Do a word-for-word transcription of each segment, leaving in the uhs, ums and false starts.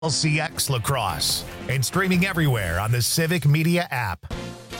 L C X Lacrosse and streaming everywhere on the Civic Media app.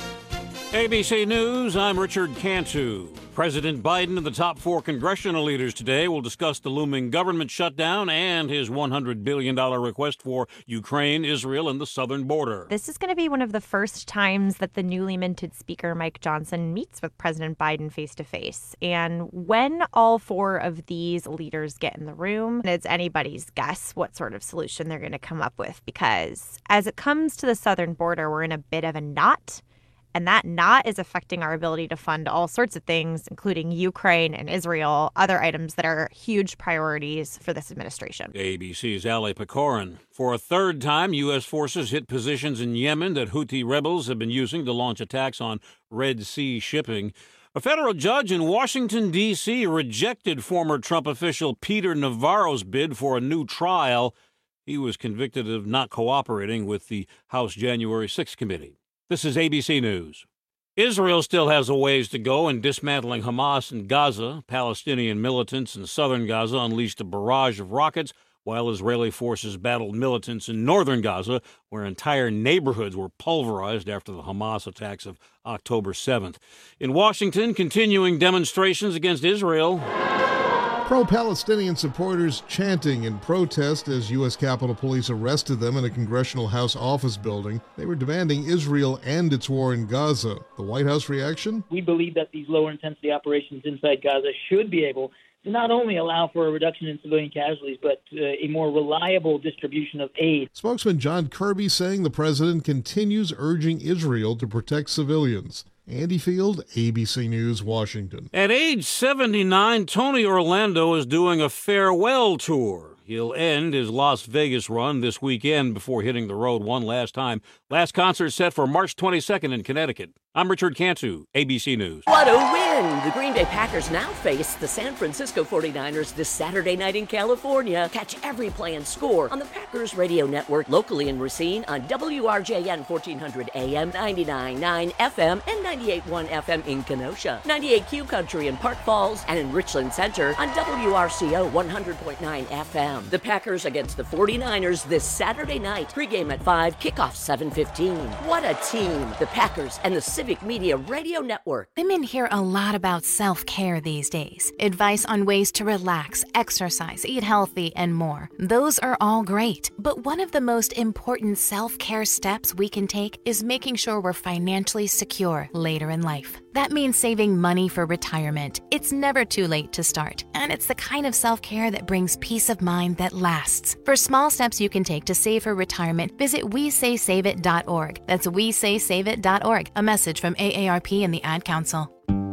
A B C News, I'm Richard Cantu. President Biden and the top four congressional leaders today will discuss the looming government shutdown and his one hundred billion dollars request for Ukraine, Israel, and the southern border. This is going to be one of the first times that the newly minted Speaker Mike Johnson meets with President Biden face-to-face. And when all four of these leaders get in the room, it's anybody's guess what sort of solution they're going to come up with. Because as it comes to the southern border, we're in a bit of a knot. And that knot is affecting our ability to fund all sorts of things, including Ukraine and Israel, other items that are huge priorities for this administration. A B C's Ali Pecorin. For a third time, U S forces hit positions in Yemen that Houthi rebels have been using to launch attacks on Red Sea shipping. A federal judge in Washington, D C rejected former Trump official Peter Navarro's bid for a new trial. He was convicted of not cooperating with the House January sixth committee. This is A B C News. Israel still has a ways to go in dismantling Hamas in Gaza. Palestinian militants in southern Gaza unleashed a barrage of rockets, while Israeli forces battled militants in northern Gaza, where entire neighborhoods were pulverized after the Hamas attacks of October seventh. In Washington, continuing demonstrations against Israel. Pro-Palestinian supporters chanting in protest as U S Capitol Police arrested them in a Congressional House office building. They were demanding Israel end its war in Gaza. The White House reaction? We believe that these lower-intensity operations inside Gaza should be able to not only allow for a reduction in civilian casualties, but uh, a more reliable distribution of aid. Spokesman John Kirby saying the president continues urging Israel to protect civilians. Andy Field, A B C News, Washington. At age seventy-nine, Tony Orlando is doing a farewell tour. He'll end his Las Vegas run this weekend before hitting the road one last time. Last concert set for March twenty-second in Connecticut. I'm Richard Cantu, A B C News. What a win! The Green Bay Packers now face the San Francisco forty-niners this Saturday night in California. Catch every play and score on the Packers Radio Network, locally in Racine on W R J N fourteen hundred A M, ninety-nine point nine F M, and ninety-eight point one F M in Kenosha, ninety-eight Q Country in Park Falls, and in Richland Center on W R C O one hundred point nine F M. The Packers against the forty-niners this Saturday night. Pregame at five, kickoff seven fifteen. What a team! The Packers and the Civic Media Radio Network. Women hear a lot about self-care these days. Advice on ways to relax, exercise, eat healthy, and more. Those are all great. But one of the most important self-care steps we can take is making sure we're financially secure later in life. That means saving money for retirement. It's never too late to start, and it's the kind of self-care that brings peace of mind that lasts. For small steps you can take to save for retirement, visit we say save it dot org. That's we say save it dot org. A message from A A R P and the Ad Council.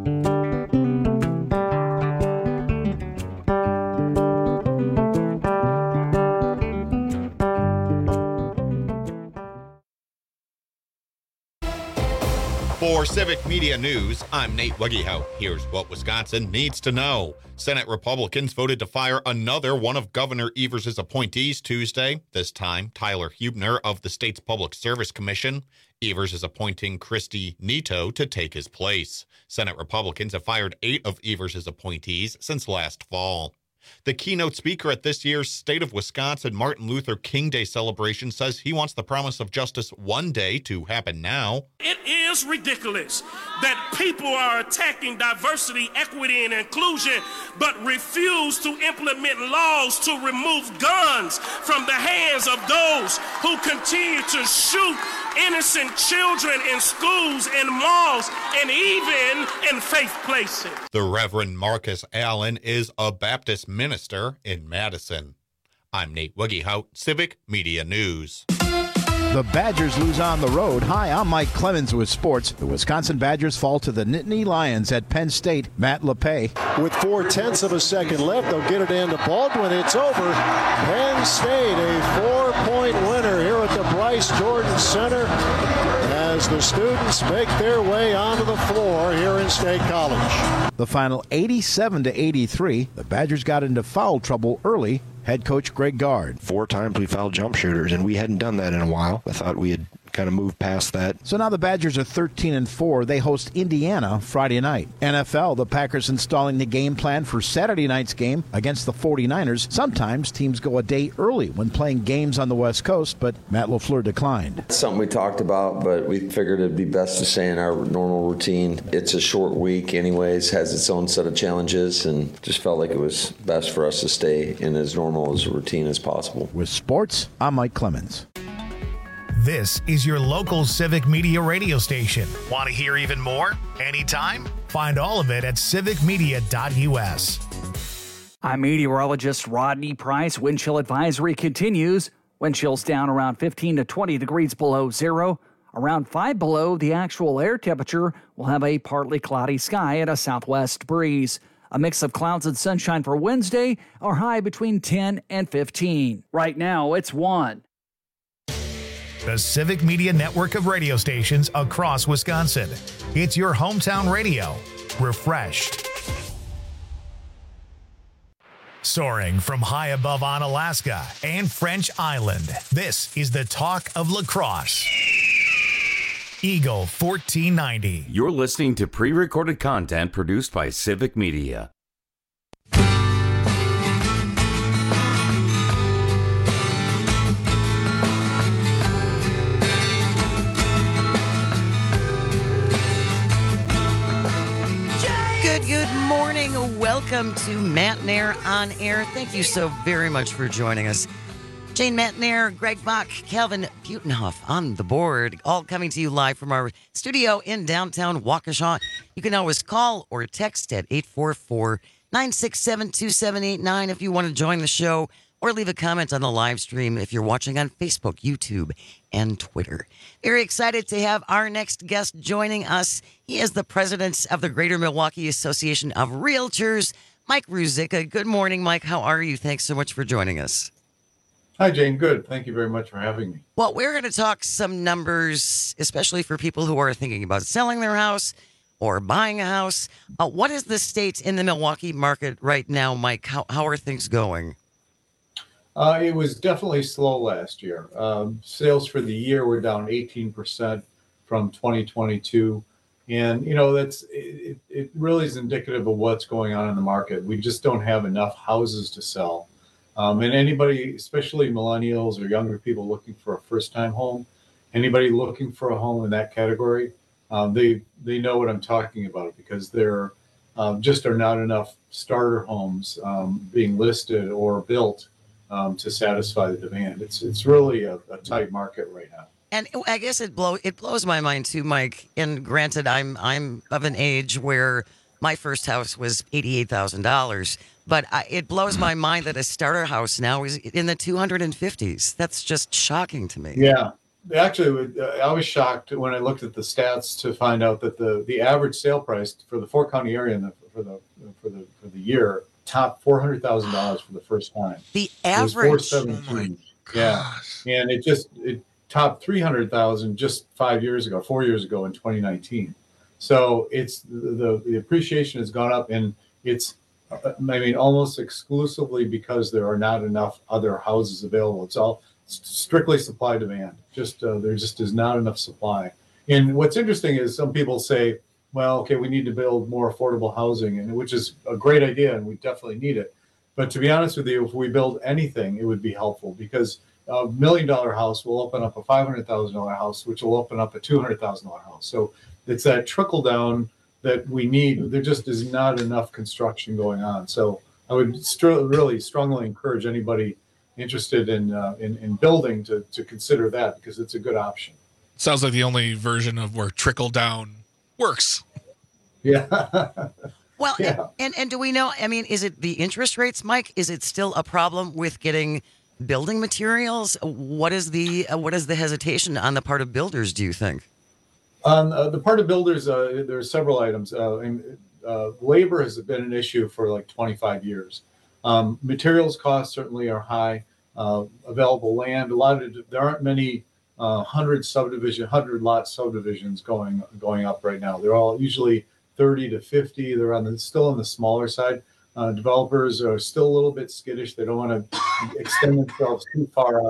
For Civic Media News, I'm Nate Wuggehout. Here's what Wisconsin needs to know. Senate Republicans voted to fire another one of Governor Evers' appointees Tuesday, this time Tyler Huebner of the state's Public Service Commission. Evers is appointing Christy Neto to take his place. Senate Republicans have fired eight of Evers' appointees since last fall. The keynote speaker at this year's State of Wisconsin Martin Luther King Day celebration says he wants the promise of justice one day to happen now. It is ridiculous that people are attacking diversity, equity, and inclusion, but refuse to implement laws to remove guns from the hands of those who continue to shoot innocent children in schools, in malls, and even in faith places. The Reverend Marcus Allen is a Baptist minister in Madison. I'm Nate Wuggehout, Civic Media News. The Badgers lose on the road. Hi, I'm Mike Clemens with sports. The Wisconsin Badgers fall to the Nittany Lions at Penn State. Matt LePay. With four-tenths of a second left, they'll get it into Baldwin. It's over. Penn State, a four-point winner here at the Bryce Jordan Center as the students make their way onto the floor here in State College. The final eighty-seven to eighty-three. The Badgers got into foul trouble early. Head coach Greg Gard. Four times we fouled jump shooters, and we hadn't done that in a while. I thought we had kind of move past that. So now the Badgers are thirteen and four. They host Indiana Friday night. N F L, the Packers installing the game plan for Saturday night's game against the forty-niners. Sometimes teams go a day early when playing games on the West Coast, but Matt LaFleur declined. It's something we talked about, but we figured it'd be best to stay in our normal routine. It's a short week anyways, has its own set of challenges, and just felt like it was best for us to stay in as normal as a routine as possible. With sports, I'm Mike Clemens. This is your local Civic Media radio station. Want to hear even more? Anytime? Find all of it at civic media dot u s. I'm meteorologist Rodney Price. Wind chill advisory continues. Wind chills down around fifteen to twenty degrees below zero. Around five below the actual air temperature. We'll have a partly cloudy sky and a southwest breeze. A mix of clouds and sunshine for Wednesday. Our high between ten and fifteen. Right now, it's one. The Civic Media network of radio stations across Wisconsin. It's your hometown radio. Refreshed. Soaring from high above on Alaska and French Island, this is the talk of lacrosse. Eagle fourteen ninety. You're listening to pre-recorded content produced by Civic Media. Good, good morning. Welcome to Matt Nair on Air. Thank you so very much for joining us. Jane Matnair, Greg Bach, Calvin Butenhoff on the board, all coming to you live from our studio in downtown Waukesha. You can always call or text at eight four four, nine six seven, two seven eight nine if you want to join the show, or leave a comment on the live stream if you're watching on Facebook, YouTube, and Twitter. Very excited to have our next guest joining us. He is the president of the Greater Milwaukee Association of Realtors, Mike Ruzicka. Good morning, Mike. How are you? Thanks so much for joining us. Hi, Jane. Good. Thank you very much for having me. Well, we're going to talk some numbers, especially for people who are thinking about selling their house or buying a house. Uh, what is the state in the Milwaukee market right now, Mike? How, how are things going? Uh, it was definitely slow last year. Um, sales for the year were down eighteen percent from twenty twenty-two. And, you know, that's it, it really is indicative of what's going on in the market. We just don't have enough houses to sell. Um, and anybody, especially millennials or younger people looking for a first-time home, anybody looking for a home in that category, um, they they know what I'm talking about because there um, just are not enough starter homes um, being listed or built um, to satisfy the demand. It's it's really a, a tight market right now. And I guess it blow it blows my mind too, Mike. And granted, I'm I'm of an age where my first house was eighty-eight thousand dollars. But I, it blows my mind that a starter house now is in the two hundred fifties. That's just shocking to me. Yeah. Actually, I was shocked when I looked at the stats to find out that the, the average sale price for the four county area and the, for the for the for the year topped four hundred thousand dollars for the first time. The average, four seventeen. Oh yeah, and it just it topped three hundred thousand just five years ago, four years ago in twenty nineteen. So it's the the appreciation has gone up, and it's I mean almost exclusively because there are not enough other houses available. It's all strictly supply demand. Just uh, there just is not enough supply. And what's interesting is some people say, well, okay, we need to build more affordable housing, and which is a great idea, and we definitely need it. But to be honest with you, if we build anything, it would be helpful because a million dollar house will open up a five hundred thousand dollars house, which will open up a two hundred thousand dollars house. So it's that trickle down that we need. There just is not enough construction going on. So I would st- really strongly encourage anybody interested in, uh, in in building to to consider that because it's a good option. Sounds like the only version of where trickle down works. Yeah. Well, yeah. And, and and do we know? I mean, is it the interest rates, Mike? Is it still a problem with getting building materials? What is the uh, what is the hesitation on the part of builders? Do you think? On uh, the part of builders, uh, there are several items. Uh, and, uh, labor has been an issue for like twenty-five years. Um, materials costs certainly are high. Uh, available land, a lot of there aren't many uh, hundred subdivision, hundred lot subdivisions going going up right now. They're all usually thirty to fifty. They're on the still on the smaller side. Uh, developers are still a little bit skittish. They don't want to extend themselves too far out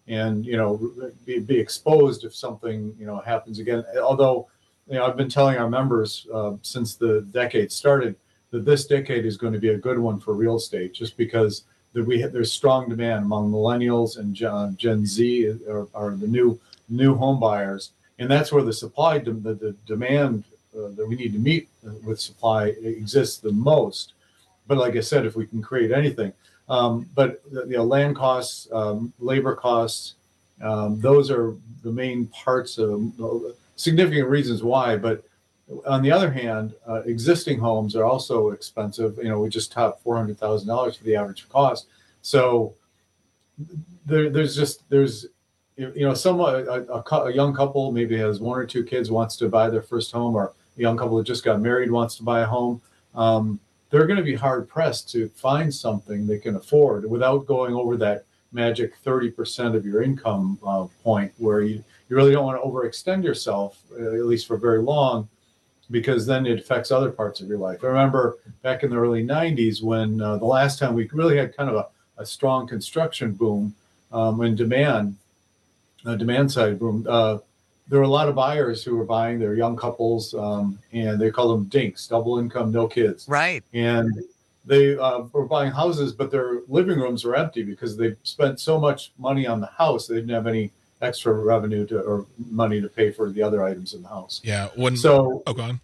and, you know, be, be exposed if something, you know, happens again. Although, you know, I've been telling our members uh, since the decade started that this decade is going to be a good one for real estate, just because that we have, there's strong demand among millennials and Gen, Gen Z are, are the new new home buyers, and that's where the supply, the, the demand uh, that we need to meet with supply exists the most. But like I said, if we can create anything, um, but you know, land costs, um, labor costs, um, those are the main parts of uh, significant reasons why. But on the other hand, uh, existing homes are also expensive. You know, we just topped four hundred thousand dollars for the average cost. So there, there's just, there's, you know, some, a, a, a young couple maybe has one or two kids, wants to buy their first home, or a young couple that just got married wants to buy a home. Um, they're going to be hard pressed to find something they can afford without going over that magic thirty percent of your income uh, point, where you, you really don't want to overextend yourself, uh, at least for very long, because then it affects other parts of your life. I remember back in the early nineties when uh, the last time we really had kind of a, a strong construction boom um, and demand, uh, demand side boom. Uh, there were a lot of buyers who were buying. They're young couples, um, and they call them dinks, double income, no kids. Right. And they uh, were buying houses, but their living rooms were empty because they spent so much money on the house. They didn't have any extra revenue to, or money to pay for the other items in the house. Yeah. When, so, oh, go on.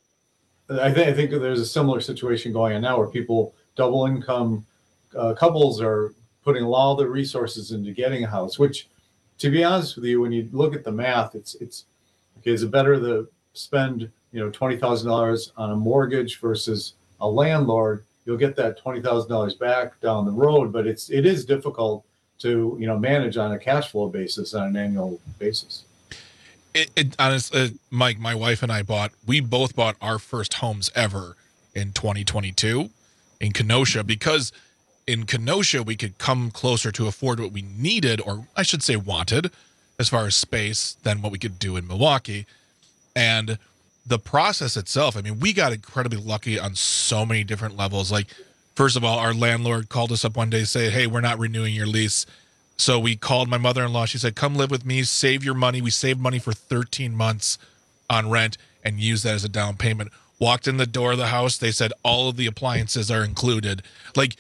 I think I think there's a similar situation going on now where people, double income uh, couples, are putting all their resources into getting a house. Which, to be honest with you, when you look at the math, it's it's okay. Is it better to spend you know twenty thousand dollars on a mortgage versus a landlord? You'll get that twenty thousand dollars back down the road, but it's it is difficult to you know manage on a cash flow basis on an annual basis. It, it honestly, uh, Mike, my wife and I bought, we both bought our first homes ever in twenty twenty-two in Kenosha, because in Kenosha we could come closer to afford what we needed, or I should say wanted, as far as space, than what we could do in Milwaukee. And the process itself, I mean, we got incredibly lucky on so many different levels. Like, first of all, our landlord called us up one day, say, hey, we're not renewing your lease. So we called my mother-in-law. She said, come live with me, save your money. We saved money for thirteen months on rent and used that as a down payment. Walked in the door of the house. They said all of the appliances are included. Like,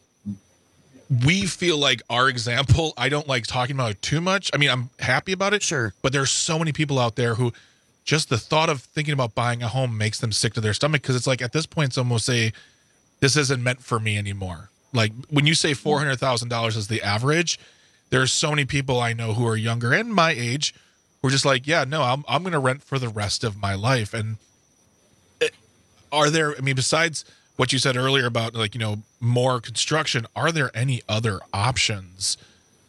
we feel like our example, I don't like talking about it too much. I mean, I'm happy about it. Sure. But there's so many people out there who just the thought of thinking about buying a home makes them sick to their stomach, because it's like at this point, it's almost a, this isn't meant for me anymore. Like when you say four hundred thousand dollars is the average, there's so many people I know who are younger and my age who are just like, yeah, no, I'm I'm going to rent for the rest of my life. And it, are there, I mean, besides what you said earlier about like, you know, more construction, are there any other options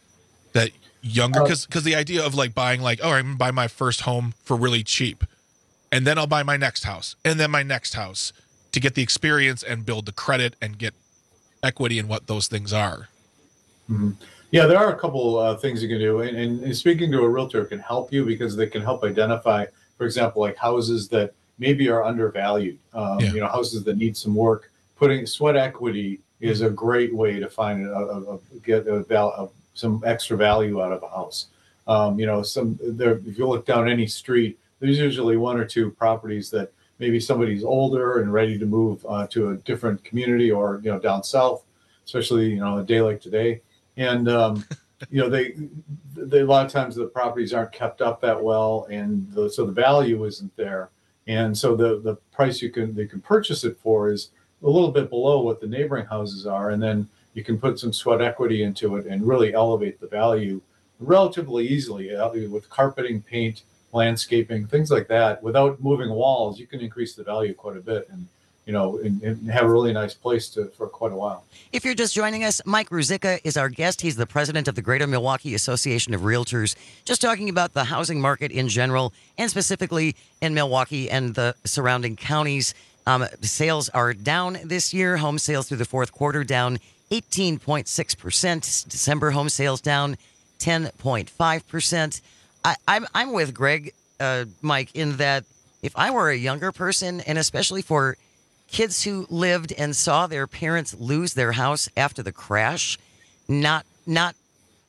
that younger, because because the idea of like buying like, oh, I'm going to buy my first home for really cheap, and then I'll buy my next house, and then my next house to get the experience and build the credit and get equity in what those things are. Mm-hmm. Yeah, there are a couple uh, things you can do, and, and speaking to a realtor can help you because they can help identify, for example, like houses that maybe are undervalued, um, yeah. you know, houses that need some work. Putting sweat equity is a great way to find a, a, a get a, a, some extra value out of a house. Um, you know, some there. If you look down any street, there's usually one or two properties that maybe somebody's older and ready to move uh, to a different community, or you know, down south, especially you know a day like today. And, um, you know, they, they, a lot of times the properties aren't kept up that well. And the, so the value isn't there. And so the, the price you can, they can purchase it for is a little bit below what the neighboring houses are. And then you can put some sweat equity into it and really elevate the value relatively easily with carpeting, paint, landscaping, things like that. Without moving walls, you can increase the value quite a bit. And, you know, and, and have a really nice place to for quite a while. If you're just joining us, Mike Ruzicka is our guest. He's the president of the Greater Milwaukee Association of Realtors, just talking about the housing market in general and specifically in Milwaukee and the surrounding counties. Um, sales are down this year. Home sales through the fourth quarter down eighteen point six percent. December home sales down ten point five percent. I, I'm, I'm with Greg, uh, Mike, in that if I were a younger person, and especially for kids who lived and saw their parents lose their house after the crash, not not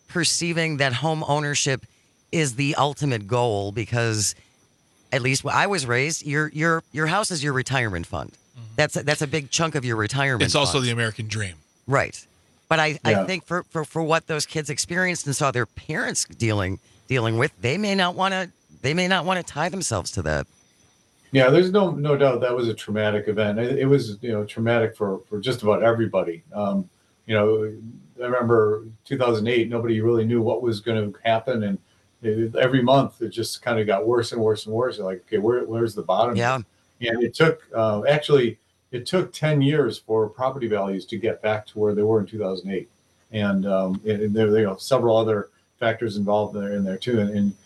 perceiving that home ownership is the ultimate goal, because at least when I was raised, your your your house is your retirement fund. Mm-hmm. That's a, that's a big chunk of your retirement. It's also fund. the American dream. Right. But I, Yeah. I think for, for, for what those kids experienced and saw their parents dealing dealing with, they may not want to they may not want to tie themselves to that. Yeah, there's no no doubt that was a traumatic event. It, it was, you know, traumatic for, for just about everybody. Um, you know, I remember two thousand eight, nobody really knew what was going to happen, and it, every month it just kind of got worse and worse and worse. You're like, okay, where, where's the bottom? Yeah. And it took uh, actually it took ten years for property values to get back to where they were in two thousand eight, and, um, and there, there are several other factors involved there in there too. And, and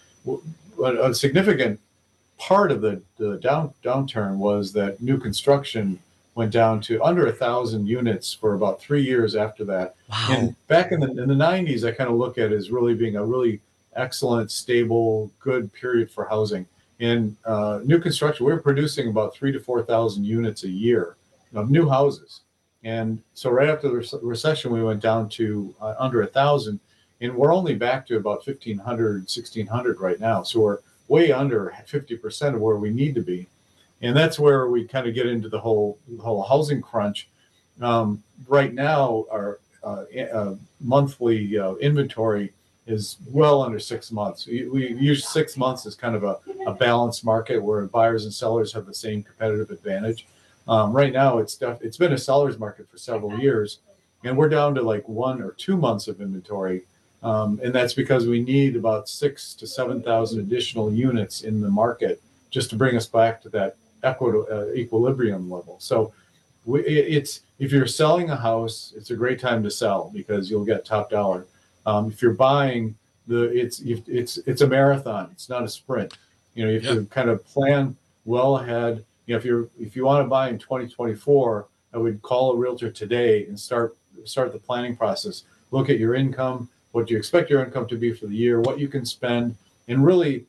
w- a significant part of the, the down downturn was that new construction went down to under a thousand units for about three years after that. Wow. And back in the in the nineties, I kind of look at it as really being a really excellent, stable, good period for housing. In uh, new construction, we were producing about three to four thousand units a year of new houses. And so right after the rec- recession, we went down to uh, under a thousand, and we're only back to about fifteen hundred, sixteen hundred right now. So we're way under fifty percent of where we need to be. And that's where we kind of get into the whole the whole housing crunch. Um, right now, our uh, uh, monthly uh, inventory is well under six months. We, we use six months as kind of a, a balanced market where buyers and sellers have the same competitive advantage. Um, right now, it's def- it's been a seller's market for several years, and we're down to like one or two months of inventory. Um, and that's because we need about six to seven thousand additional units in the market just to bring us back to that equi- uh, equilibrium level. So we, it, it's if you're selling a house, it's a great time to sell because you'll get top dollar. Um, if you're buying, the it's it's it's a marathon. It's not a sprint. You know, you have Yeah. to kind of plan well ahead. You know, if you're if you want to buy in twenty twenty-four, I would call a realtor today and start start the planning process. Look at your income, what you expect your income to be for the year, what you can spend, and really,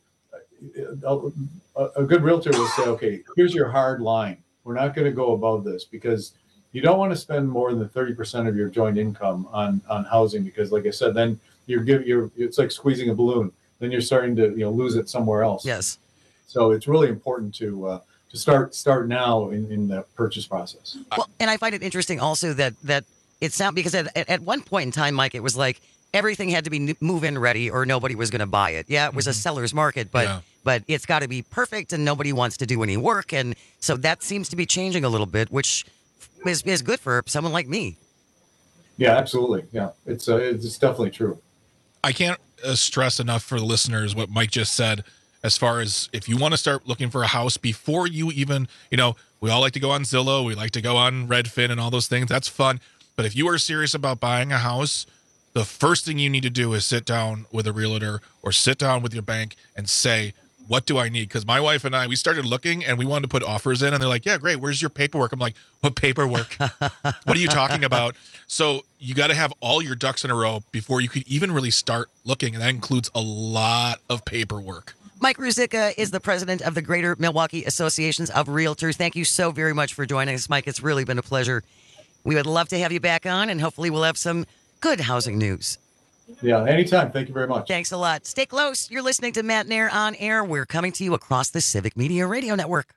a, a good realtor will say, okay, here's your hard line. We're not going to go above this because you don't want to spend more than thirty percent of your joint income on, on housing because, like I said, then you're give you're it's like squeezing a balloon. Then you're starting to you know lose it somewhere else. Yes. So it's really important to uh, to start start now in, in the purchase process. Well, and I find it interesting also that that it sound because at, at one point in time, Mike, it was like everything had to be move-in ready or nobody was going to buy it. Yeah, it was mm-hmm. a seller's market, but yeah. but it's got to be perfect and nobody wants to do any work. And so that seems to be changing a little bit, which is, is good for someone like me. Yeah, absolutely. Yeah, it's uh, it's definitely true. I can't uh, stress enough for the listeners what Mike just said. As far as if you want to start looking for a house before you even, you know, we all like to go on Zillow, we like to go on Redfin and all those things. That's fun. But if you are serious about buying a house, the first thing you need to do is sit down with a realtor or sit down with your bank and say, what do I need? Because my wife and I, we started looking and we wanted to put offers in and they're like, yeah, great. Where's your paperwork? I'm like, what paperwork? What are you talking about? So you got to have all your ducks in a row before you could even really start looking. And that includes a lot of paperwork. Mike Ruzicka is the president of the Greater Milwaukee Associations of Realtors. Thank you so very much for joining us, Mike. It's really been a pleasure. We would love to have you back on, and hopefully we'll have some good housing news. Yeah, anytime. Thank you very much. Thanks a lot. Stay close. You're listening to Matt Nair on Air. We're coming to you across the Civic Media Radio Network.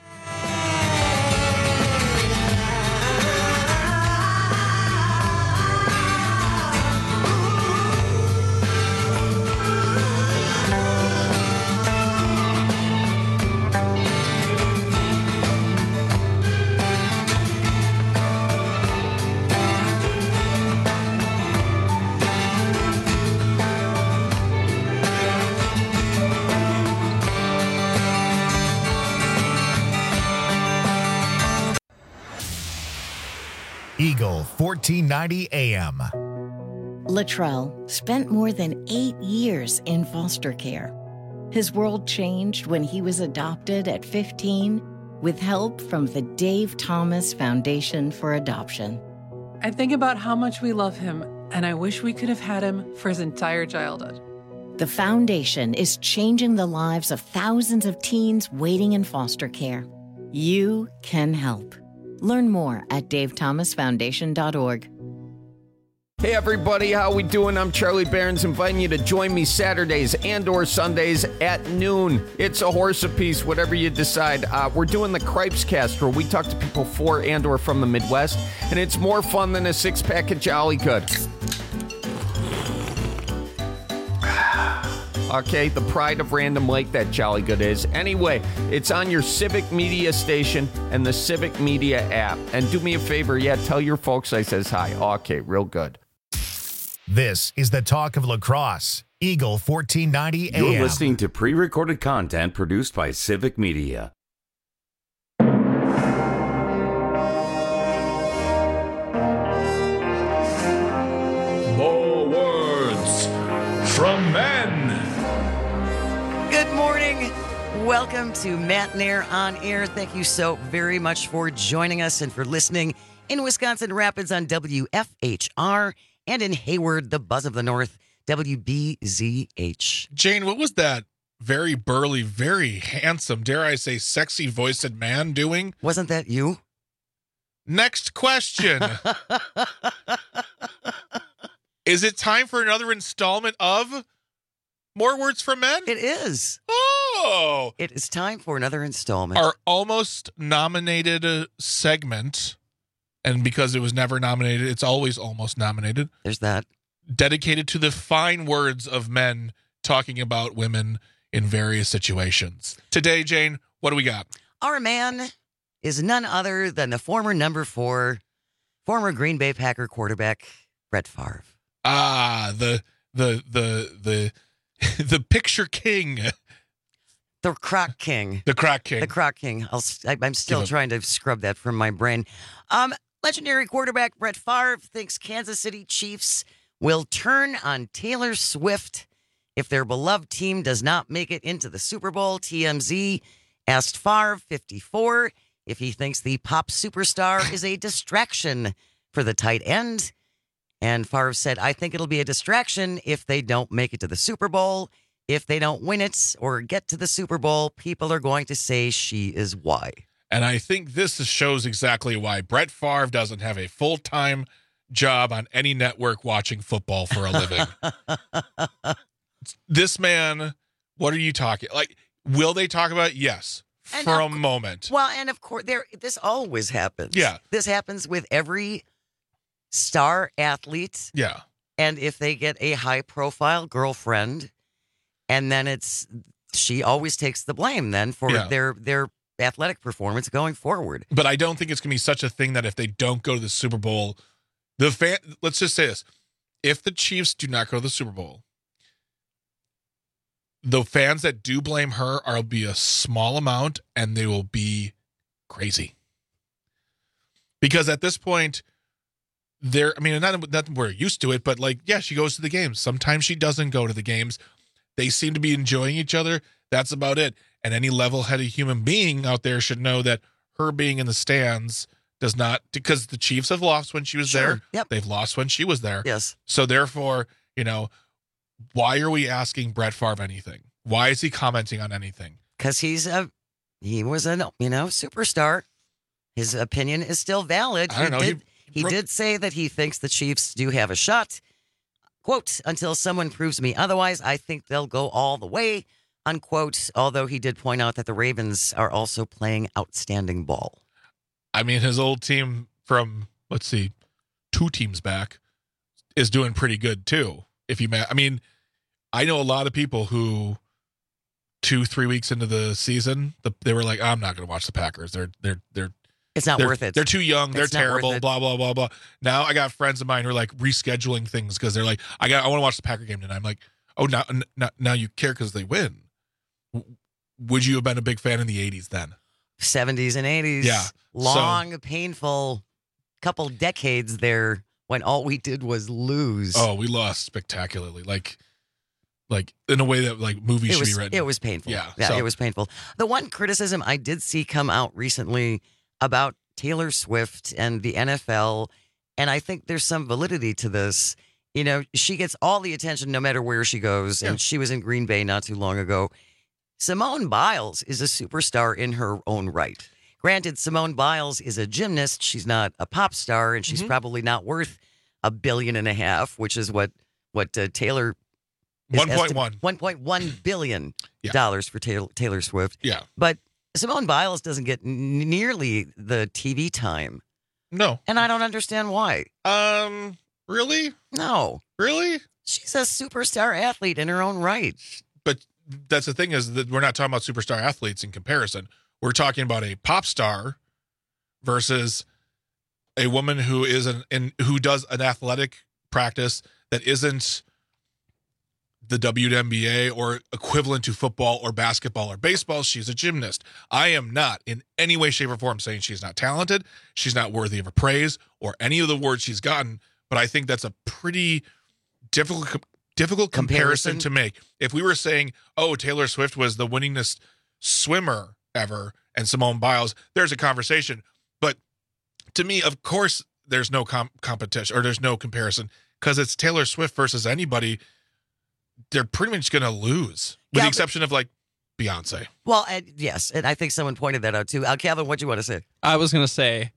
Eagle fourteen ninety A M. Latrell spent more than eight years in foster care. His world changed when he was adopted at fifteen with help from the Dave Thomas Foundation for Adoption. I think about how much we love him, and I wish we could have had him for his entire childhood. The foundation is changing the lives of thousands of teens waiting in foster care. You can help. Learn more at dave thomas foundation dot org. Hey everybody, how we doing? I'm Charlie Barons, inviting you to join me Saturdays and or Sundays at noon. It's a horse apiece, whatever you decide. Uh, we're doing the Cripes Cast, where we talk to people for and or from the Midwest, and it's more fun than a six-pack of Jolly Good. Okay, the pride of Random Lake, that Jolly Good is. Anyway, it's on your Civic Media station and the Civic Media app. And do me a favor, yeah, tell your folks I says hi. Okay, real good. This is the Talk of Lacrosse, Eagle fourteen ninety A M. You're listening to pre-recorded content produced by Civic Media. More words from men. Good morning. Welcome to Matt Nair on Air. Thank you so very much for joining us and for listening in Wisconsin Rapids on W F H R. And in Hayward, the Buzz of the North, W B Z H. Jane, what was that very burly, very handsome, dare I say, sexy-voiced man doing? Wasn't that you? Next question. Is it time for another installment of More Words from Men? It is. Oh. It is time for another installment. Our almost nominated uh, segment. And because it was never nominated, it's always almost nominated. There's that. Dedicated to the fine words of men talking about women in various situations. Today, Jane, what do we got? Our man is none other than the former number four, former Green Bay Packer quarterback, Brett Favre. Ah, the the the the the picture king. The Croc King. The Croc King. The Croc King. I'll, I, I'm still trying to scrub that from my brain. Um, legendary quarterback Brett Favre thinks Kansas City Chiefs will turn on Taylor Swift if their beloved team does not make it into the Super Bowl. T M Z asked Favre, fifty-four, if he thinks the pop superstar is a distraction for the tight end. And Favre said, I think it'll be a distraction if they don't make it to the Super Bowl. If they don't win it or get to the Super Bowl, people are going to say she is why. And I think this shows exactly why Brett Favre doesn't have a full-time job on any network watching football for a living. This man, what are you talking? Like, will they talk about it? Yes, And for of a cou- moment. Well, and of course, there this always happens. Yeah. This happens with every star athlete. Yeah. And if they get a high-profile girlfriend, and then it's she always takes the blame then for Yeah. their their athletic performance going forward. But I don't think it's going to be such a thing that if they don't go to the Super Bowl, the fan, let's just say this. If the Chiefs do not go to the Super Bowl, the fans that do blame her are will be a small amount, and they will be crazy. Because at this point, they're, I mean, not that we're used to it, but like, yeah, she goes to the games. Sometimes she doesn't go to the games. They seem to be enjoying each other. That's about it. And any level-headed human being out there should know that her being in the stands does not, because the Chiefs have lost when she was Sure. there. Yep. They've lost when she was there. Yes. So therefore, you know, why are we asking Brett Favre anything? Why is he commenting on anything? Because he's a he was a you know superstar. His opinion is still valid. I don't know. He did, He- he did say that he thinks the Chiefs do have a shot. Quote, until someone proves me otherwise, I think they'll go all the way, unquote. Although he did point out that the Ravens are also playing outstanding ball. I mean, his old team from, let's see, two teams back is doing pretty good too. If you, ma- I mean, I know a lot of people who two, three weeks into the season, the, they were like, I'm not going to watch the Packers. They're, they're, they're, It's not they're, worth it. They're too young. They're It's not worth terrible. it. Blah, blah, blah, blah. Now I got friends of mine who are like rescheduling things because they're like, I got, I want to watch the Packer game tonight. I'm like, oh, now, now, now you care because they win. W- Would you have been a big fan in the eighties then? seventies and eighties. Yeah. Long, painful couple decades there when all we did was lose. Oh, we lost spectacularly. Like, like in a way that like movies it should was, be written. It was painful. Yeah. Yeah, so- it was painful. The one criticism I did see come out recently about Taylor Swift and the N F L, and I think there's some validity to this. You know, she gets all the attention no matter where she goes, and she was in Green Bay not too long ago. Simone Biles is a superstar in her own right. Granted, Simone Biles is a gymnast. She's not a pop star, and she's Mhm. probably not worth a billion and a half, which is what what uh, Taylor one point one one point one billion Yeah. dollars for Taylor, Taylor Swift. Yeah. But Simone Biles doesn't get n- nearly the T V time. No. And I don't understand why. Um, really? No. Really? She's a superstar athlete in her own right. But that's the thing is that we're not talking about superstar athletes in comparison. We're talking about a pop star versus a woman who is an in, who does an athletic practice that isn't the W N B A or equivalent to football or basketball or baseball. She's a gymnast. I am not in any way, shape, or form saying she's not talented. She's not worthy of a praise or any of the words she's gotten. But I think that's a pretty difficult difficult comparison, comparison to make. If we were saying, oh, Taylor Swift was the winningest swimmer ever and Simone Biles, there's a conversation. But to me, of course, there's no com- competition or there's no comparison because it's Taylor Swift versus anybody. They're pretty much going to lose, with Yeah, the exception of like Beyonce. Well, and yes, and I think someone pointed that out too. Uh, Calvin, what do you want to say? I was going to say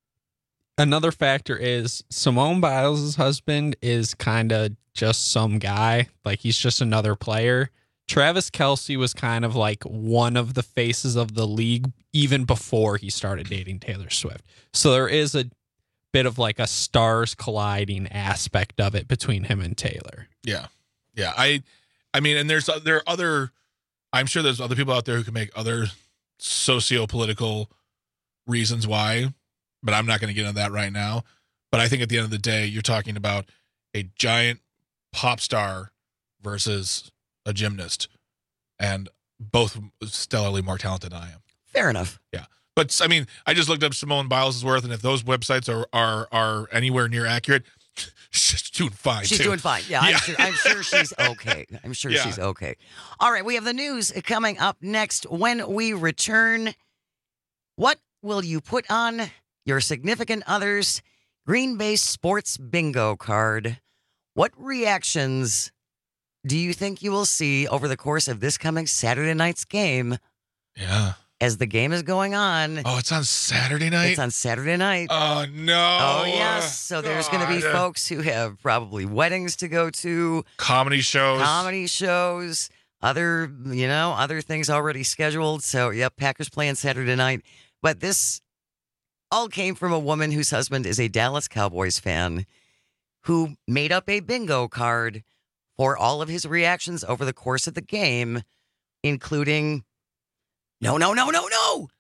another factor is Simone Biles' husband is kind of just some guy. Like, he's just another player. Travis Kelce was kind of like one of the faces of the league even before he started dating Taylor Swift. So there is a bit of like a stars colliding aspect of it between him and Taylor. Yeah. Yeah. I, I mean, and there's, there are other, I'm sure there's other people out there who can make other socio-political reasons why, but I'm not going to get into that right now. But I think at the end of the day, you're talking about a giant pop star versus a gymnast, and both stellarly more talented than I am. Fair enough. Yeah. But I mean, I just looked up Simone Biles' worth, and if those websites are are are anywhere near accurate, she's doing fine. She's too. doing fine. Yeah, Yeah. I'm, sure, I'm sure she's okay. I'm sure Yeah. she's okay. All right, we have the news coming up next. When we return, what will you put on your significant other's Green Bay Sports Bingo card? What reactions do you think you will see over the course of this coming Saturday night's game? Yeah. As the game is going on. Oh, it's on Saturday night? It's on Saturday night. Oh, no. Oh, yes. So there's going to be God. folks who have probably weddings to go to. Comedy shows. Comedy shows. Other, you know, other things already scheduled. So, yep, Packers playing Saturday night. But this all came from a woman whose husband is a Dallas Cowboys fan who made up a bingo card for all of his reactions over the course of the game, including no, no, no, no, no.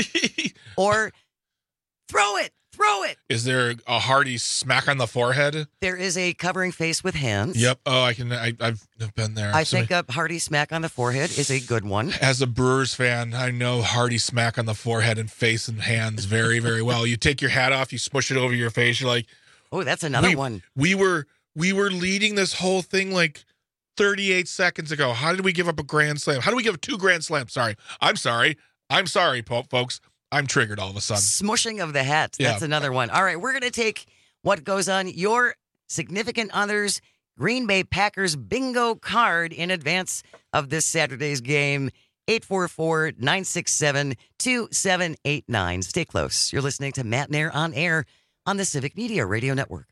Or throw it, throw it. Is there a hearty smack on the forehead? There is a covering face with hands. Yep. Oh, I can. I, I've been there. I So- think a hearty smack on the forehead is a good one. As a Brewers fan, I know hearty smack on the forehead and face and hands very, very well. You take your hat off, you smush it over your face. You're like, oh, that's another we, one. We were we were leading this whole thing like thirty-eight seconds ago. How did we give up a grand slam? How do we give up two grand slams? Sorry, I'm sorry. I'm sorry, po- folks. I'm triggered all of a sudden. Smushing of the hats. Yeah. That's another one. All right, we're going to take what goes on your significant other's Green Bay Packers bingo card in advance of this Saturday's game. eight four four, nine six seven, two seven eight nine. Stay close. You're listening to Matt Nair on air on the Civic Media Radio Network.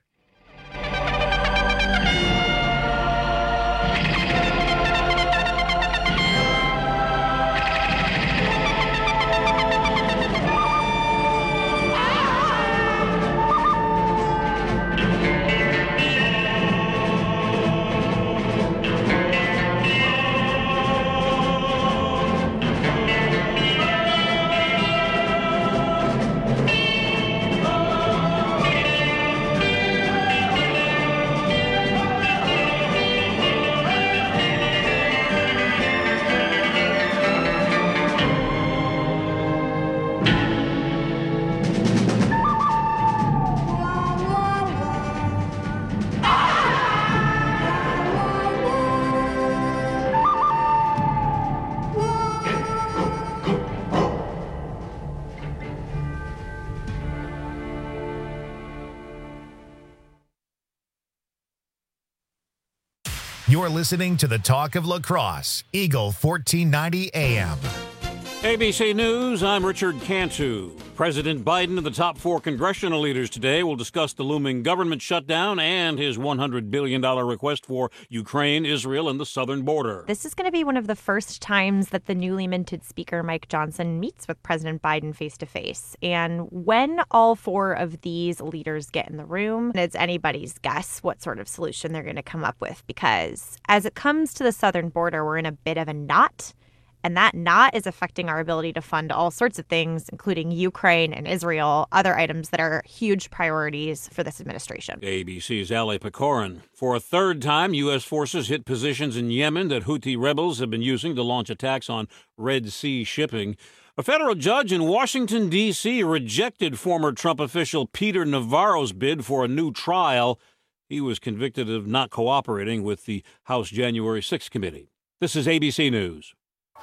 You're listening to the Talk of Lacrosse, Eagle fourteen ninety A M. A B C News, I'm Richard Cantu. President Biden and the top four congressional leaders today will discuss the looming government shutdown and his one hundred billion dollars request for Ukraine, Israel, and the southern border. This is going to be one of the first times that the newly minted Speaker Mike Johnson meets with President Biden face-to-face. And when all four of these leaders get in the room, it's anybody's guess what sort of solution they're going to come up with. Because as it comes to the southern border, we're in a bit of a knot. And that knot is affecting our ability to fund all sorts of things, including Ukraine and Israel, other items that are huge priorities for this administration. A B C's Ali Pecorin. For a third time, U S forces hit positions in Yemen that Houthi rebels have been using to launch attacks on Red Sea shipping. A federal judge in Washington, D C rejected former Trump official Peter Navarro's bid for a new trial. He was convicted of not cooperating with the House January sixth committee. This is A B C News.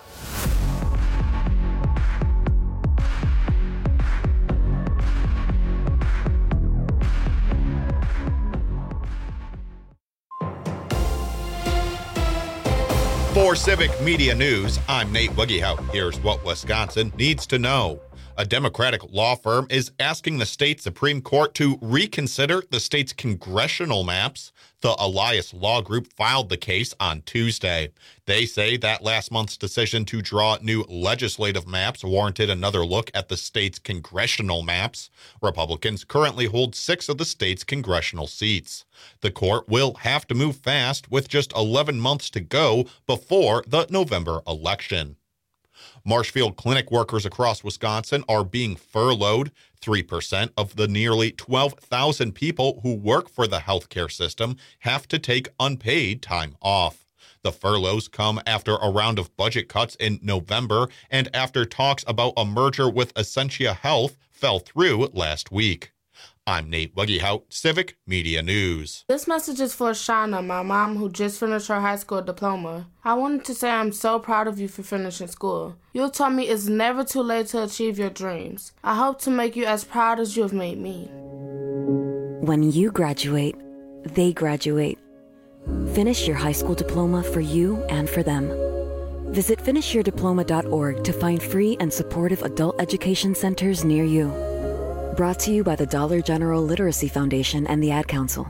For Civic Media News, I'm Nate Wiggyhout. Here's what Wisconsin needs to know. A Democratic law firm is asking the state Supreme Court to reconsider the state's congressional maps. The Elias Law Group filed the case on Tuesday. They say that last month's decision to draw new legislative maps warranted another look at the state's congressional maps. Republicans currently hold six of the state's congressional seats. The court will have to move fast with just eleven months to go before the November election. Marshfield Clinic workers across Wisconsin are being furloughed. three percent of the nearly twelve thousand people who work for the healthcare system have to take unpaid time off. The furloughs come after a round of budget cuts in November and after talks about a merger with Essentia Health fell through last week. I'm Nate Wiggyhout, Civic Media News. This message is for Shauna, my mom, who just finished her high school diploma. I wanted to say I'm so proud of you for finishing school. You taught me it's never too late to achieve your dreams. I hope to make you as proud as you have made me. When you graduate, they graduate. Finish your high school diploma for you and for them. Visit finish your diploma dot org to find free and supportive adult education centers near you. Brought to you by the Dollar General Literacy Foundation and the Ad Council.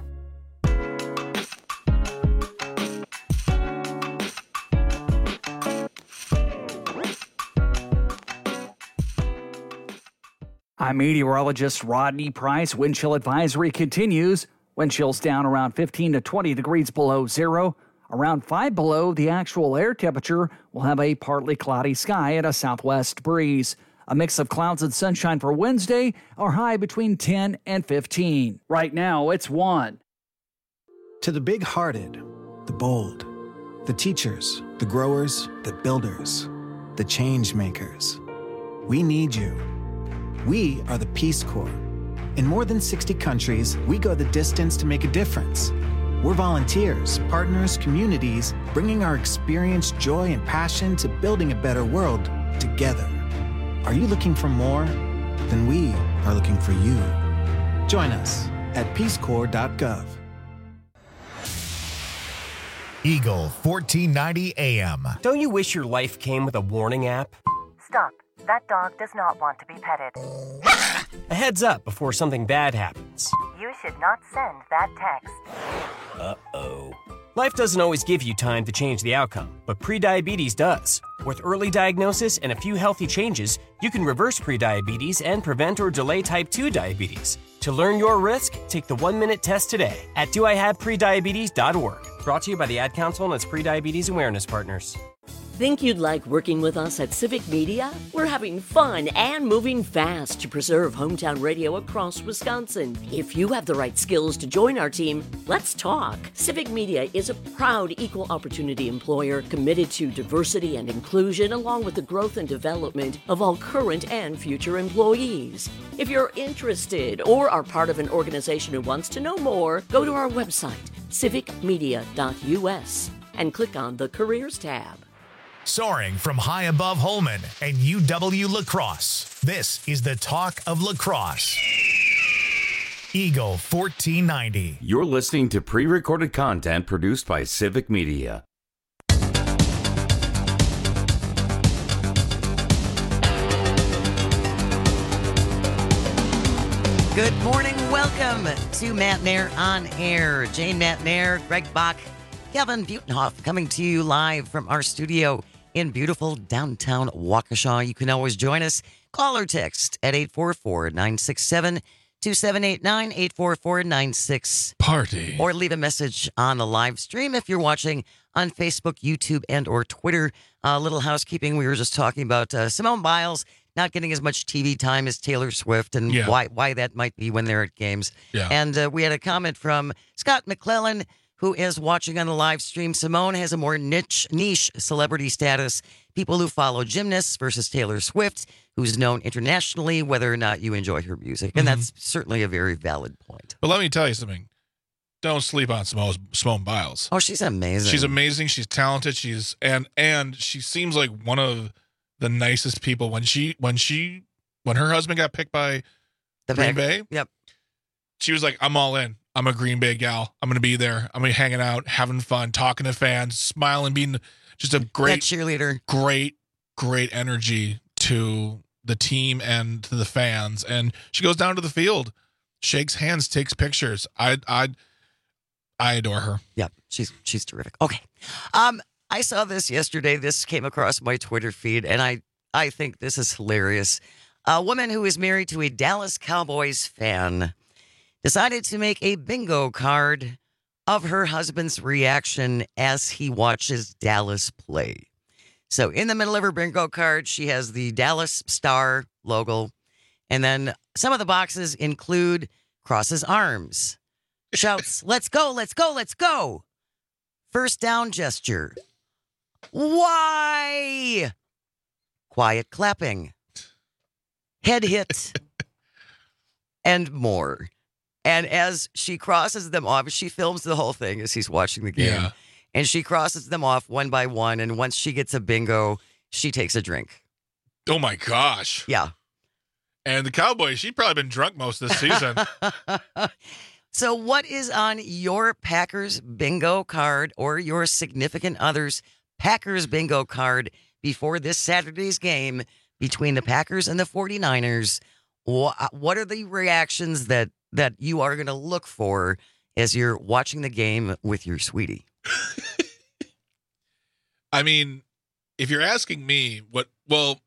I'm meteorologist Rodney Price. Wind chill advisory continues. Wind chills down around fifteen to twenty degrees below zero. Around five below the actual air temperature. We'll have a partly cloudy sky and a southwest breeze. A mix of clouds and sunshine for Wednesday, our high between ten and fifteen. Right now, it's one. To the big-hearted, the bold, the teachers, the growers, the builders, the change makers, we need you. We are the Peace Corps. In more than sixty countries, we go the distance to make a difference. We're volunteers, partners, communities, bringing our experience, joy, and passion to building a better world together. Are you looking for more? Then we are looking for you. Join us at peace corps dot gov. Eagle fourteen ninety A M. Don't you wish your life came with a warning app? Stop. That dog does not want to be petted. A heads up before something bad happens. You should not send that text. Uh-oh. Life doesn't always give you time to change the outcome, but prediabetes does. With early diagnosis and a few healthy changes, you can reverse prediabetes and prevent or delay type two diabetes. To learn your risk, take the one-minute test today at do I have prediabetes dot org. Brought to you by the Ad Council and its prediabetes awareness partners. Think you'd like working with us at Civic Media? We're having fun and moving fast to preserve hometown radio across Wisconsin. If you have the right skills to join our team, let's talk. Civic Media is a proud equal opportunity employer committed to diversity and inclusion along with the growth and development of all current and future employees. If you're interested or are part of an organization who wants to know more, go to our website, civic media dot u s, and click on the Careers tab. Soaring from high above Holmen and U W La Crosse, this is the Talk of La Crosse. Eagle fourteen ninety. You're listening to pre-recorded content produced by Civic Media. Good morning. Welcome to Matt Nair on Air. Jane Matt Nair, Greg Bach, Kevin Butenhoff coming to you live from our studio in beautiful downtown Waukesha. You can always join us. Call or text at eight four four, nine six seven, two seven eight nine, eight four four, nine six. Party. Or leave a message on the live stream if you're watching on Facebook, YouTube, and or Twitter. A uh, little housekeeping. We were just talking about uh, Simone Biles not getting as much T V time as Taylor Swift and Yeah. why why that might be when they're at games. Yeah. And uh, we had a comment from Scott McClellan, who is watching on the live stream. Simone has a more niche niche celebrity status. People who follow gymnasts versus Taylor Swift, who's known internationally, whether or not you enjoy her music. And Mm-hmm. that's certainly a very valid point. But let me tell you something. Don't sleep on Simone, Simone Biles. Oh, she's amazing. She's amazing. She's talented. She's and and she seems like one of the nicest people. When she when she when her husband got picked by The Green Pack- Bay, Yep. she was like, "I'm all in. I'm a Green Bay gal. I'm gonna be there. I'm gonna be hanging out, having fun, talking to fans, smiling, being just a great cheerleader, great, great energy to the team and to the fans." And she goes down to the field, shakes hands, takes pictures. I I I adore her. Yep, she's she's terrific. Okay, um, I saw this yesterday. This came across my Twitter feed, and I I think this is hilarious. A woman who is married to a Dallas Cowboys fan decided to make a bingo card of her husband's reaction as he watches Dallas play. So in the middle of her bingo card, she has the Dallas Star logo, and then some of the boxes include crosses arms, shouts, "Let's go, let's go, let's go." First down gesture. Why? Quiet clapping. Head hit. And more. And as she crosses them off, she films the whole thing as he's watching the game. Yeah. And she crosses them off one by one. And once she gets a bingo, she takes a drink. Oh my gosh. Yeah. And the Cowboys, she'd probably been drunk most of this season. So what is on your Packers bingo card or your significant other's Packers bingo card before this Saturday's game between the Packers and the 49ers? What are the reactions that, that you are going to look for as you're watching the game with your sweetie? I mean, if you're asking me what, well,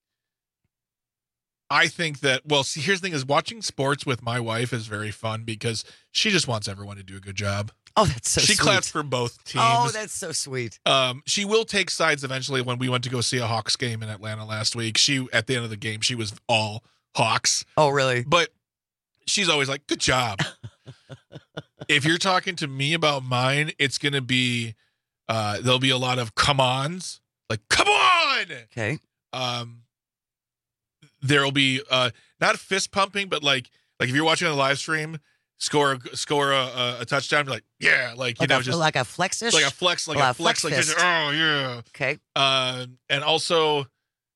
I think that, well, see, here's the thing is watching sports with my wife is very fun because she just wants everyone to do a good job. Oh, that's so she sweet. claps for both teams. Oh, that's so sweet. Um, she will take sides eventually. When we went to go see a Hawks game in Atlanta last week, she, at the end of the game, she was all Hawks. Oh, really? But she's always like, good job. If you're talking to me about mine, it's going to be, uh, there'll be a lot of come ons, like, come on. Okay. Um, there'll be, uh, not fist pumping, but like, like if you're watching on the live stream, score, score a, a, a touchdown, be like, yeah, like, you Like know, a, just like a flexish? like a flex, like Well, a flex, like, fist. just, oh, yeah. Okay. Uh, and also,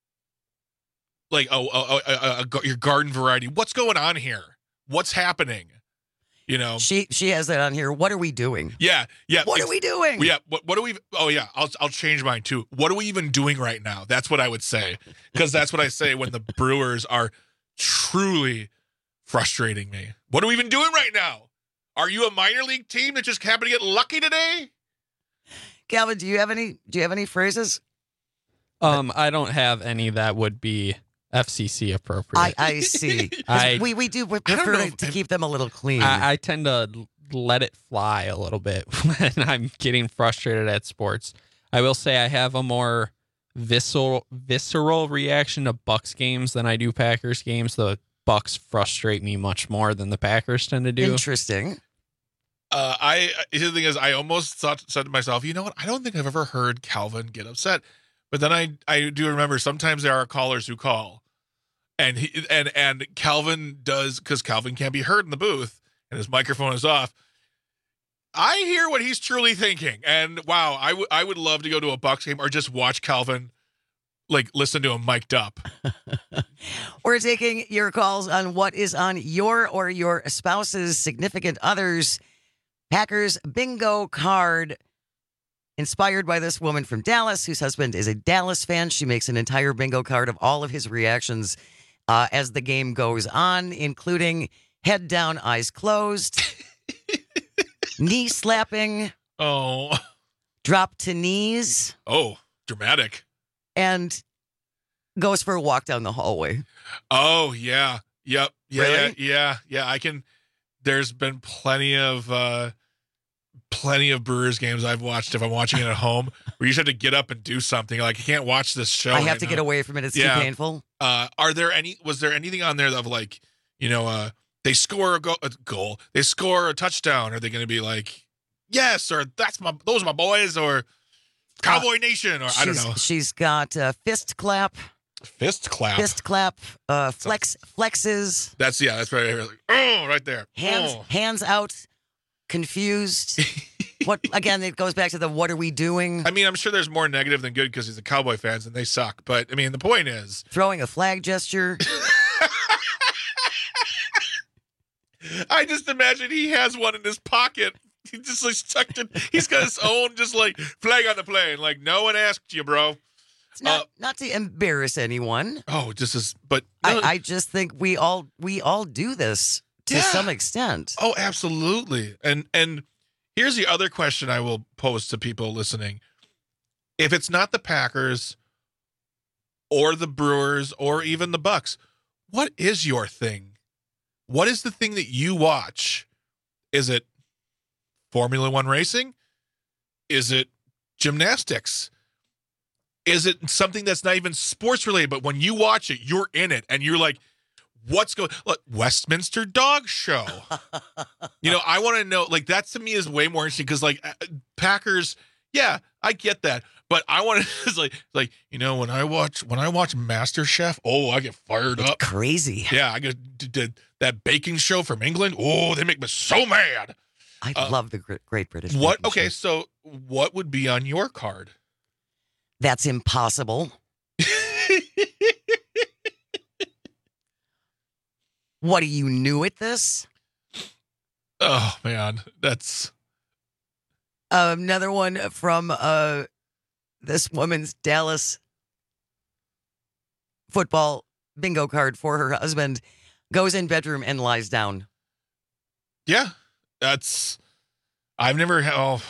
like, oh, oh, oh, uh, uh, your garden variety. What's going on here? What's happening? You know, She she has that on here. What are we doing? yeah, yeah. What are we doing? Yeah. What, what are we? Oh, yeah. I'll I'll change mine too. What are we even doing right now? That's what I would say, because that's what I say when the Brewers are truly frustrating me. What are we even doing right now? Are you a minor league team that just happened to get lucky today? Calvin, do you have any? Do you have any phrases? Um, I don't have any that would be F C C appropriate. I, I see. I- we we do don't prefer know to, to keep them a little clean. I, I tend to let it fly a little bit when I'm getting frustrated at sports. I will say I have a more visceral visceral reaction to Bucks games than I do Packers games. The Bucks frustrate me much more than the Packers tend to do. Interesting. Uh, I the thing is, I almost thought said to myself, you know what? I don't think I've ever heard Calvin get upset. But then I I do remember sometimes there are callers who call, and he and and Calvin does, because Calvin can't be heard in the booth and his microphone is off. I hear what he's truly thinking, and wow, I would I would love to go to a Bucks game or just watch Calvin, like listen to him mic'd up. We're taking your calls on what is on your or your spouse's significant other's Packers bingo card. Inspired by this woman from Dallas, whose husband is a Dallas fan. She makes an entire bingo card of all of his reactions uh, as the game goes on, including Head down, eyes closed. Knee slapping. Oh. Drop to knees. Oh, dramatic. And goes for a walk down the hallway. Oh, yeah. Yep. Yeah, Really? yeah, yeah, yeah. I can. There's been plenty of uh, plenty of Brewers games I've watched if I'm watching it at home where you just have to get up and do something. Like, I can't watch this show. I have right to now. get away from it. It's Yeah. too painful. Uh, are there any? Was there anything on there of like, you know, uh, they score a, go- a goal, they score a touchdown? Are they going to be like, yes, or that's my, those are my boys, or Cowboy uh, Nation, or I don't she's, know. She's got uh, fist clap. Fist clap. Fist clap. Uh, flex flexes. That's yeah. That's right. Like, oh, right there. Hands oh. hands out. Confused. What again? It goes back to the what are we doing? I mean, I'm sure there's more negative than good because he's a Cowboy fans and they suck. But I mean, the point is throwing a flag gesture. I just imagine he has one in his pocket. He just like stuck it. He's got his own just like flag on the plane. Like no one asked you, bro. It's not uh, not to embarrass anyone. Oh, just as but I, I just think we all we all do this to yeah. some extent. Oh, absolutely. And and here's the other question I will pose to people listening. If it's not the Packers or the Brewers or even the Bucks, what is your thing? What is the thing that you watch? Is it Formula One racing? Is it gymnastics? Is it something that's not even sports related, but when you watch it, you're in it and you're like, what's going look, Westminster Dog Show. You know, I want to know, like, that to me is way more interesting because, like, Packers, yeah, I get that. But I want to, it's like, like, you know, when I watch, when I watch MasterChef, oh, I get fired it's up. Crazy. Yeah, I get did that baking show from England. Oh, they make me so mad. I uh, love the Great British What, Baking okay, Show. so what would be on your card? That's impossible. What, are you new at this? Oh, man, that's... Uh, another one from uh, this woman's Dallas football bingo card for her husband. Goes in bedroom and lies down. Yeah, that's... I've never... Oh,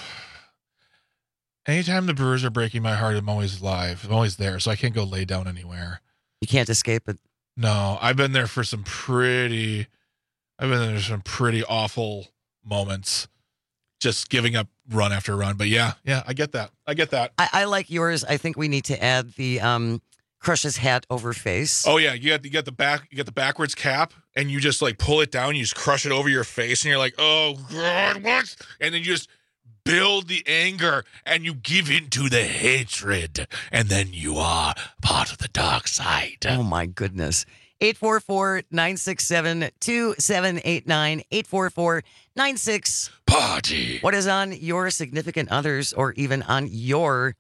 anytime the Brewers are breaking my heart, I'm always live. I'm always there, so I can't go lay down anywhere. You can't escape it. No, I've been there for some pretty... I've been there for some pretty awful moments. Just giving up run after run. But yeah, yeah, I get that. I get that. I, I like yours. I think we need to add the um, crushes hat over face. Oh yeah, you got you got the back you got the backwards cap and you just like pull it down, you just crush it over your face and you're like, "Oh God, what?" And then you just build the anger and you give into the hatred and then you are part of the dark side. Oh my goodness. eight four four, nine six seven, two seven eight nine, eight four four, nine six Party. What is on your significant others or even on your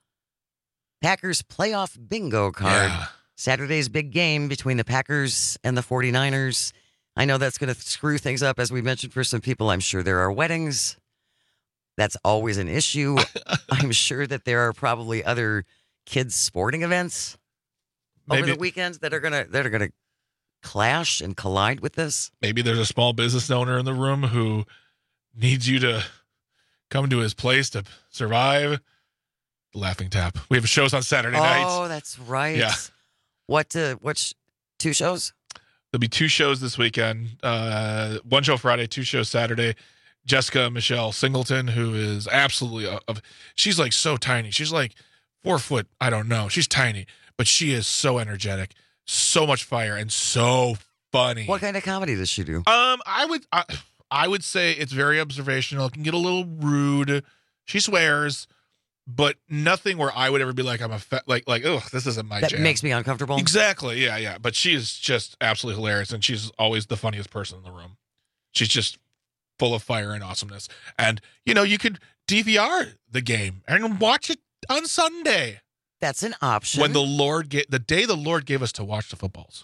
Packers playoff bingo card? Yeah. Saturday's big game between the Packers and the forty-niners. I know that's going to screw things up, as we mentioned, for some people. I'm sure there are weddings. That's always an issue. I'm sure that there are probably other kids' sporting events Maybe. over the weekends that are gonna that are gonna clash and collide with this. Maybe there's a small business owner in the room who needs you to come to his place to survive. Laughing Tap. We have shows on Saturday oh, nights. Oh, that's right. Yeah. What? Uh, which two shows? There'll be two shows this weekend. Uh, one show Friday, two shows Saturday. Jessica Michelle Singleton, who is absolutely a, a, she's like so tiny. She's like four foot. I don't know. She's tiny, but she is so energetic, so much fire, and so funny. What kind of comedy does she do? Um, I would, I, I would say it's very observational. It can get a little rude. She swears, but nothing where I would ever be like, I'm a fa- like, like, oh, this isn't my that jam. Makes me uncomfortable. Exactly. Yeah, yeah. But she is just absolutely hilarious, and she's always the funniest person in the room. She's just full of fire and awesomeness. And you know, you could D V R the game and watch it on Sunday. That's an option. When the Lord ga- the day the Lord gave us to watch the footballs.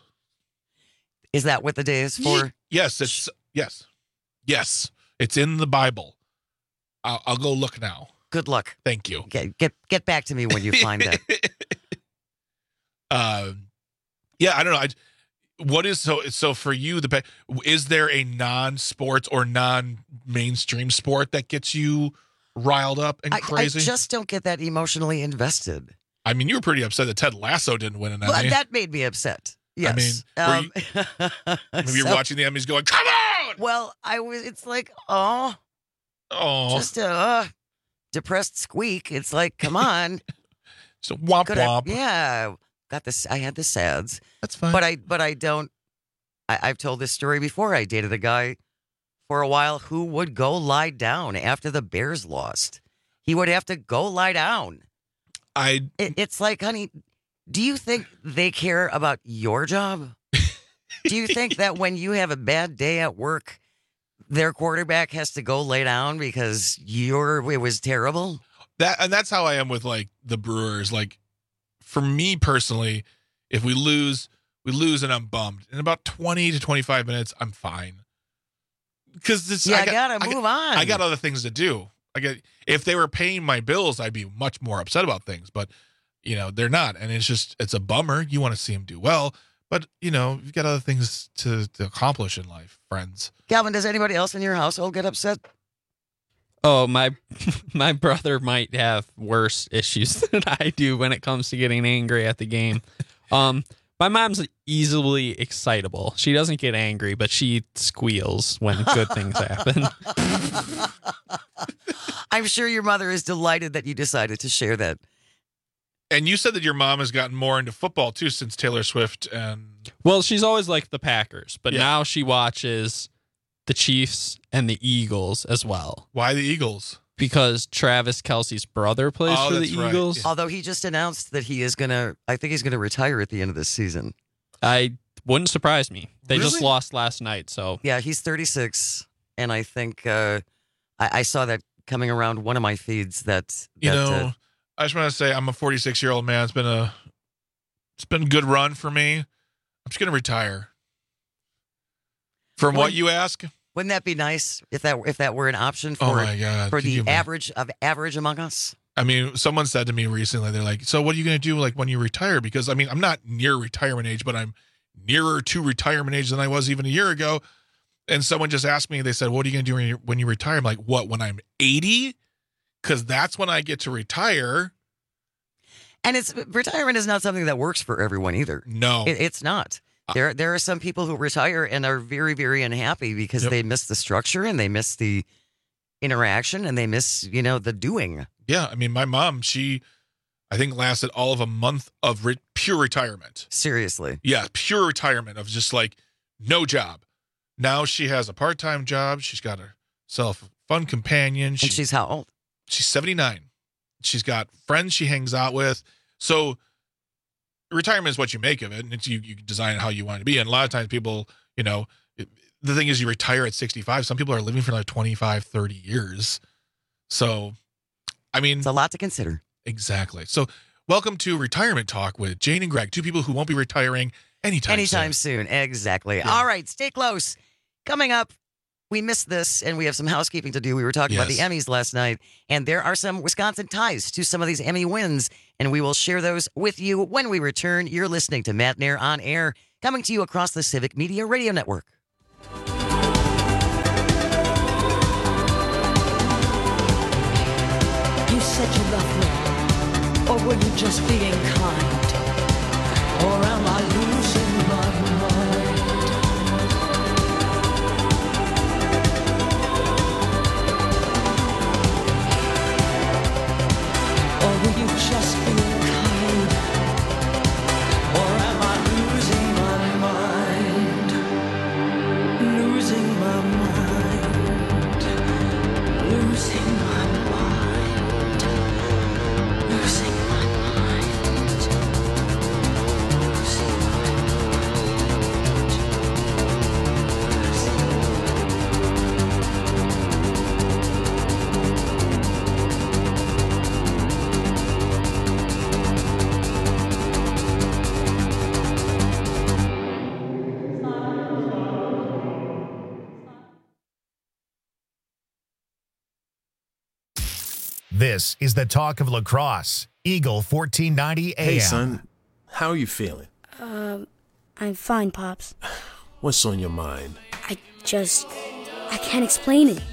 Is that what the day is for? Yes, it's yes, yes. It's in the Bible. I'll, I'll go look now. Good luck. Thank you. Get get get back to me when you find it. Um, yeah, I don't know. I, what is so so for you? The is there a non-sports or non-mainstream sport that gets you riled up and I, crazy? I just don't get that emotionally invested. I mean, you were pretty upset that Ted Lasso didn't win an Emmy. Well, that made me upset. Yes. I mean, um, you, maybe you're so, watching the Emmys going, come on! Well, I was, it's like, oh, oh, just a uh, depressed squeak. It's like, come on. So womp Could I- womp. yeah. Got this. I had the sads. That's fine. But I, but I don't, I, I've told this story before. I dated a guy for a while who would go lie down after the Bears lost. He would have to go lie down. I. It, it's like, honey, do you think they care about your job? Do you think that when you have a bad day at work, their quarterback has to go lay down because your it was terrible? That and that's how I am with like the Brewers. Like for me personally, if we lose, we lose and I'm bummed. In about twenty to twenty-five minutes, I'm fine. Because this, Yeah, I I gotta I move got, on. I got other things to do. I get if they were paying my bills, I'd be much more upset about things. But you know they're not, and it's just it's a bummer. You want to see them do well, but you know you've got other things to, to accomplish in life, friends. Calvin, does anybody else in your household get upset? Oh, my my brother might have worse issues than I do when it comes to getting angry at the game. Um, my mom's easily excitable. She doesn't get angry, but she squeals when good things happen. I'm sure your mother is delighted that you decided to share that. And you said that your mom has gotten more into football too since Taylor Swift and Well, she's always liked the Packers, but Yeah. now she watches the Chiefs and the Eagles as well. Why the Eagles? Because Travis Kelce's brother plays Oh, for the that's right. Eagles. Although he just announced that he is going to, I think he's going to retire at the end of this season. I wouldn't surprise me. They just Really? lost last night, so Yeah, he's thirty-six. And I think uh, I, I saw that coming around one of my feeds that, You that, know, uh, I just want to say I'm a forty-six year old man. It's been a, it's been a good run for me. I'm just gonna retire. From what Wouldn't- you ask, wouldn't that be nice if that if that were an option for Oh my God, for could the you- average of average among us? I mean, someone said to me recently, they're like, "So what are you gonna do like when you retire?" Because I mean, I'm not near retirement age, but I'm nearer to retirement age than I was even a year ago. And someone just asked me, they said, "What are you gonna do when you, when you retire?" I'm like, "What? When I'm eighty? Because that's when I get to retire." And it's retirement is not something that works for everyone either. No, It, it's not. There there are some people who retire and are very, very unhappy because Yep. they miss the structure and they miss the interaction and they miss, you know, the doing. Yeah, I mean, my mom, she, I think, lasted all of a month of re- pure retirement. Seriously. Yeah, pure retirement of just like no job. Now she has a part-time job. She's got herself a fun companion. She, And she's how old? she's seventy-nine. She's got friends she hangs out with. So retirement is what you make of it, and it's you, you design it how you want it to be. And a lot of times people, you know, it, the thing is you retire at sixty-five. Some people are living for like twenty-five, thirty years. So, I mean, It's a lot to consider. exactly. So welcome to Retirement Talk with Jane and Greg, two people who won't be retiring anytime, Anytime soon. soon. Exactly. Yeah. All right, stay close. Coming up, we missed this and we have some housekeeping to do. We were talking about the Yes. Emmys last night, and there are some Wisconsin ties to some of these Emmy wins, and we will share those with you when we return. You're listening to Matt Nair on Air, coming to you across the Civic Media Radio Network. You said you loved me, or were you just being kind? Or am I losing my mind? Or were you just being kind? Or am I losing my mind? Losing my mind. Losing my mind. Losing my mind. Losing my This is the talk of lacrosse. Eagle fourteen ninety A M. Hey, son, how are you feeling? Um, I'm fine, Pops. What's on your mind? I just... I can't explain it.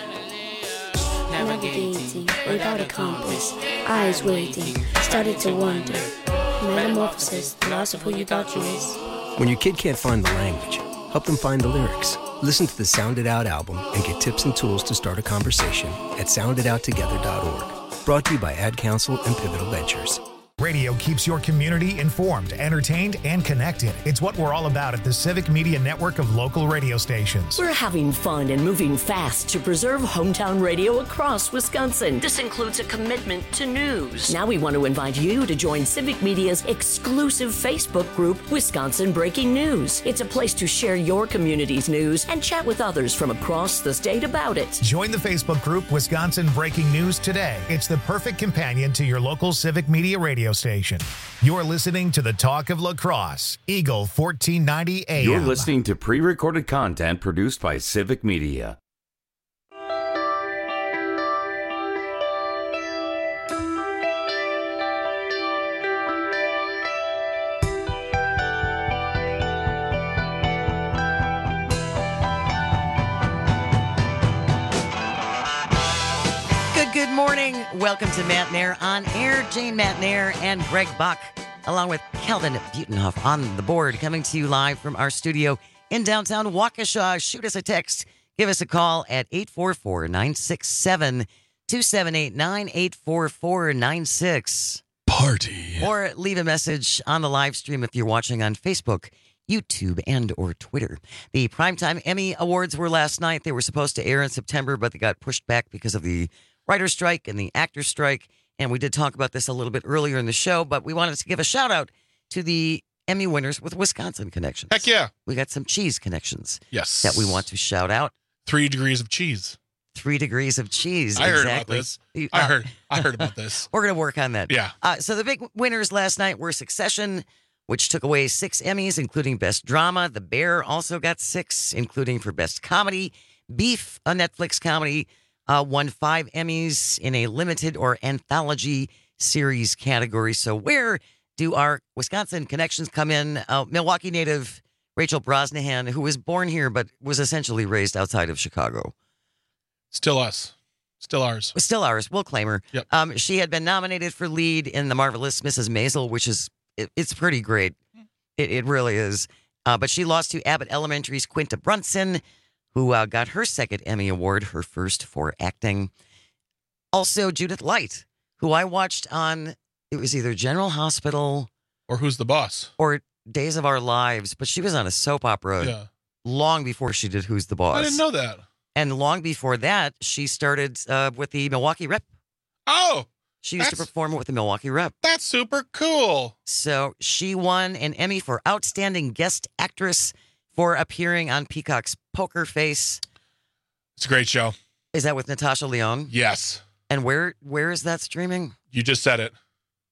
Navigating without a compass, eyes waiting, started to wonder. Metamorphosis, the loss of who you thought you was. When your kid can't find the language, help them find the lyrics. Listen to the Sound It Out album and get tips and tools to start a conversation at sound it out together dot org. Brought to you by Ad Council and Pivotal Ventures. Radio keeps your community informed, entertained, and connected. It's what we're all about at the Civic Media Network of local radio stations. We're having fun and moving fast to preserve hometown radio across Wisconsin. This includes a commitment to news. Now we want to invite you to join Civic Media's exclusive Facebook group, Wisconsin Breaking News. It's a place to share your community's news and chat with others from across the state about it. Join the Facebook group, Wisconsin Breaking News today. It's the perfect companion to your local Civic Media radio station. You're listening to the Talk of La Crosse, Eagle fourteen ninety A M. You're listening to pre-recorded content produced by Civic Media. Good morning. Welcome to Matt Nair on air. Jane Matt Nair and Greg Buck, along with Kelvin Butenhoff on the board, coming to you live from our studio in downtown Waukesha. Shoot us a text. Give us a call at eight four four, nine six seven, two seven eight nine, eight four four, nine six. Party. Or leave a message on the live stream if you're watching on Facebook, YouTube, and or Twitter. The Primetime Emmy Awards were last night. They were supposed to air in September, but they got pushed back because of the writer's strike and the actor's strike. And we did talk about this a little bit earlier in the show, but we wanted to give a shout out to the Emmy winners with Wisconsin connections. Heck yeah. We got some cheese connections. Yes. That we want to shout out. Three degrees of cheese. Three degrees of cheese. I heard exactly. about this. You- I uh, heard I heard about this. We're going to work on that. Yeah. Uh, so the big winners last night were Succession, which took away six Emmys, including Best Drama. The Bear also got six, including for Best Comedy. Beef, a Netflix comedy, uh, won five Emmys in a limited or anthology series category. So where do our Wisconsin connections come in? Uh, Milwaukee native Rachel Brosnahan, who was born here but was essentially raised outside of Chicago. Still us. Still ours. Still ours. We'll claim her. Yep. Um, she had been nominated for lead in The Marvelous Missus Maisel, which is, it, it's pretty great. It, it really is. Uh, but she lost to Abbott Elementary's Quinta Brunson, who uh, got her second Emmy Award, her first for acting. Also, Judith Light, who I watched on, it was either General Hospital. Or Who's the Boss? Or Days of Our Lives, but she was on a soap opera Yeah. long before she did Who's the Boss. I didn't know that. And long before that, she started uh, with the Milwaukee Rep. Oh! She used to perform with the Milwaukee Rep. That's super cool. So she won an Emmy for Outstanding Guest Actress for appearing on Peacock's Poker Face. It's a great show. Is that with Natasha Lyonne? Yes. And where where is that streaming? You just said it.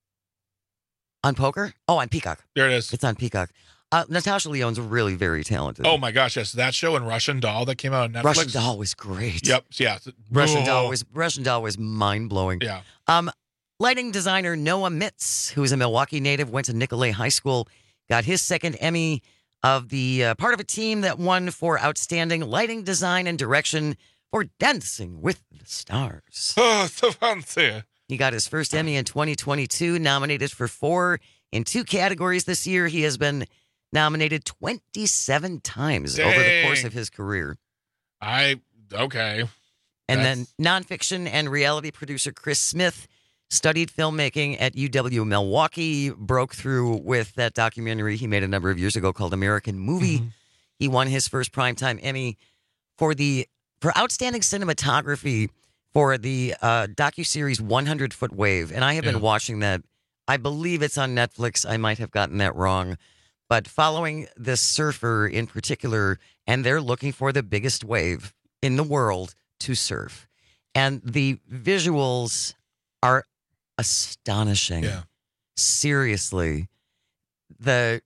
On Poker? Oh, on Peacock. There it is. It's on Peacock. Uh, Natasha Lyonne's really very talented. Oh my gosh, yes. That show and Russian Doll that came out on Netflix. Russian Doll was great. Yep. Yeah. Russian Whoa. Doll was Russian Doll was mind blowing. Yeah. Um, lighting designer Noah Mitz, who is a Milwaukee native, went to Nicolet High School, got his second Emmy of the uh, part of a team that won for outstanding lighting design and direction for Dancing with the Stars. Oh, so fancy. He got his first Emmy in twenty twenty-two, nominated for four in two categories this year. He has been nominated twenty-seven times Dang. over the course of his career. I, okay. And That's- then nonfiction and reality producer Chris Smith studied filmmaking at U W Milwaukee, broke through with that documentary he made a number of years ago called American Movie. Mm-hmm. He won his first Primetime Emmy for the for outstanding cinematography for the uh, docuseries one hundred Foot Wave. And I have Yeah. been watching that. I believe it's on Netflix. I might have gotten that wrong. But following this surfer in particular, and they're looking for the biggest wave in the world to surf. And the visuals are astonishing. Yeah. Seriously. The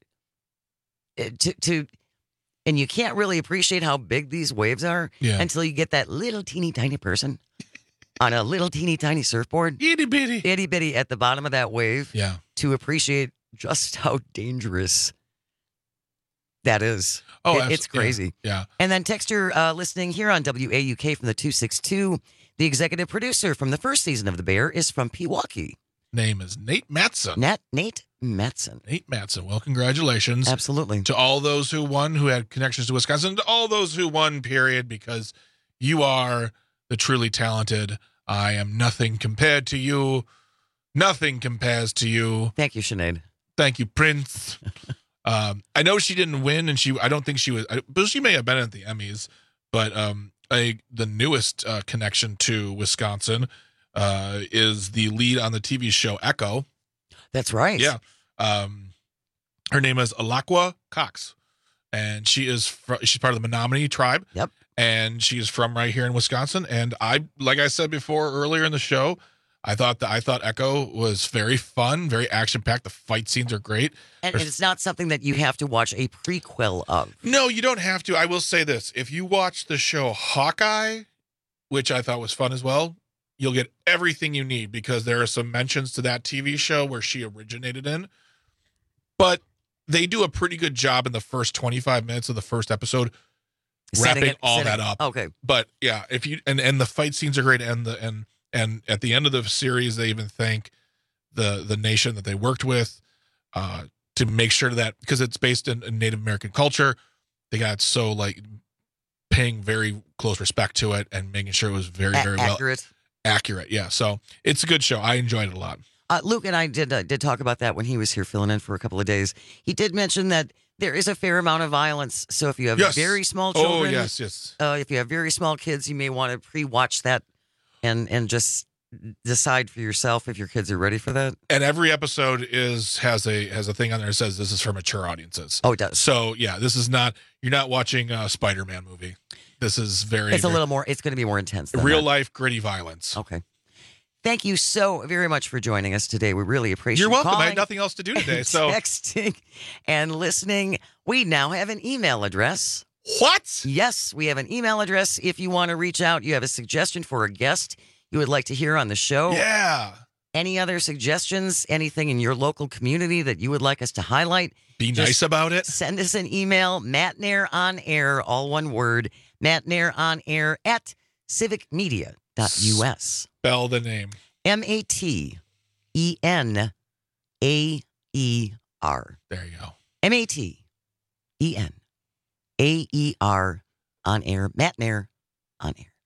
to to and you can't really appreciate how big these waves are Yeah. until you get that little teeny tiny person on a little teeny tiny surfboard. Itty bitty. Itty bitty at the bottom of that wave. Yeah. To appreciate just how dangerous That is. Oh, it, it's crazy. Yeah, yeah. And then texter uh, listening here on W A U K from the two six two, the executive producer from the first season of The Bear is from Pewaukee. Name is Nate Matson. Nat, Nate Matson. Nate Matson. Well, congratulations. Absolutely. To all those who won who had connections to Wisconsin, to all those who won, period, because you are the truly talented. I am nothing compared to you. Nothing compares to you. Thank you, Sinead. Thank you, Prince. um, I know she didn't win, and she I don't think she was, I, but she may have been at the Emmys. But um, a, the newest uh, connection to Wisconsin uh, is the lead on the T V show Echo. That's right. Yeah. Um, her name is Alakwa Cox, and she is fr- she's part of the Menominee tribe. Yep. And she is from right here in Wisconsin. And I, like I said before earlier in the show, I thought that I thought Echo was very fun, very action packed. The fight scenes are great. And There's, it's not something that you have to watch a prequel of. no, you don't have to. I will say this: if you watch the show Hawkeye, which I thought was fun as well, you'll get everything you need because there are some mentions to that T V show where she originated in. But they do a pretty good job in the first twenty-five minutes of the first episode. Setting wrapping it- all setting- that up. Okay. But yeah, if you and, and the fight scenes are great, and the and and at the end of the series, they even thank the the nation that they worked with uh, to make sure that because it's based in, in Native American culture, they got so like paying very close respect to it and making sure it was very A- very well accurate. accurate. Yeah, so it's a good show. I enjoyed it a lot. Uh, Luke and I did uh, did talk about that when he was here filling in for a couple of days. He did mention that there is a fair amount of violence. So if you have Yes. very small Oh, children, yes, yes. Uh, if you have very small kids, you may want to pre-watch that and and just decide for yourself if your kids are ready for that. And every episode is has a has a thing on there that says this is for mature audiences. Oh, it does. So yeah, this is not you're not watching a Spider-Man movie. This is very It's a very- little more. It's going to be more intense. Than real that. life gritty violence. Okay. Thank you so very much for joining us today. We really appreciate You're welcome. I calling, had nothing else to do today, so texting and listening. We now have an email address. What? Yes, we have an email address. If you want to reach out, you have a suggestion for a guest you would like to hear on the show. Yeah. Any other suggestions? Anything in your local community that you would like us to highlight? Be Just nice about it. Send us an email, Mattnair on air, all one word, Mattnair on air at civic media dot U S. Spell the name. M A T E N A E R. There you go. M A T E N A E R on air. Mattnair on air.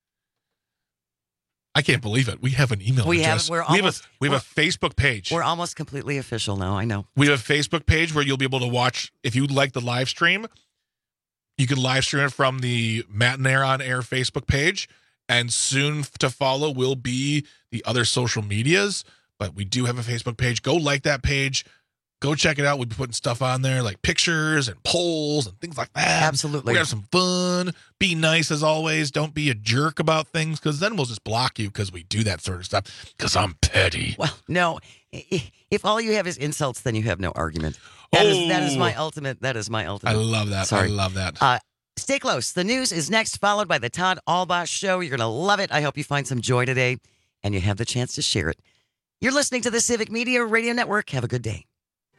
I can't believe it. We have an email We have- address. we're we have almost- a we have a Facebook page. We're almost completely official now. I know. We have a Facebook page where you'll be able to watch if you like the live stream. You can live stream it from the Mattnair on Air Facebook page, and soon to follow will be the other social medias. But we do have a Facebook page. Go like that page. Go check it out. We'll be putting stuff on there like pictures and polls and things like that. Absolutely. We have some fun. Be nice as always. Don't be a jerk about things because then we'll just block you because we do that sort of stuff because I'm petty. Well, no. I- If all you have is insults, then you have no argument. That is that is my Oh. ultimate. That is my ultimate. I love that. Sorry. I love that. Uh, stay close. The news is next, followed by the Todd Albaugh Show. You're going to love it. I hope you find some joy today, and you have the chance to share it. You're listening to the Civic Media Radio Network. Have a good day.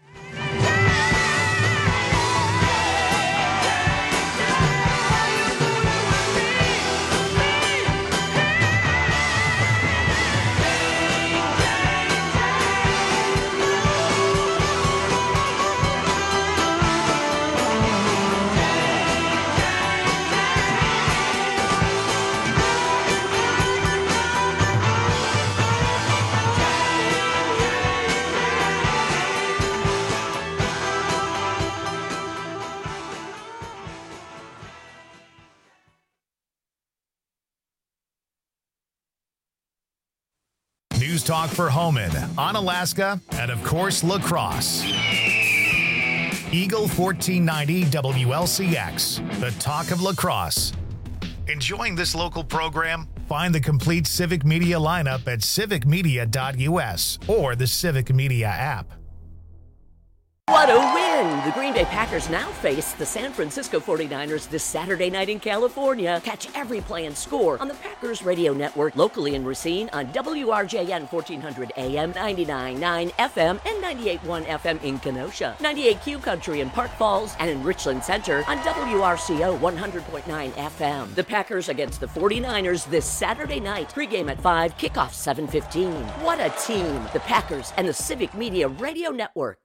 News Talk for Homan, Onalaska, and of course, La Crosse. Eagle fourteen ninety W L C X, the talk of La Crosse. Enjoying this local program? Find the complete Civic Media lineup at civic media dot U S or the Civic Media app. What a win! The The Green Bay Packers now face the San Francisco forty-niners this Saturday night in California. Catch every play and score on the Packers Radio Network, locally in Racine on W R J N fourteen hundred A M, ninety-nine point nine F M, and ninety-eight point one F M in Kenosha, ninety-eight Q Country in Park Falls, and in Richland Center on W R C O one hundred point nine F M. The Packers against the forty-niners this Saturday night. Pregame at five, kickoff seven fifteen. What a team! The Packers and the Civic Media Radio Network.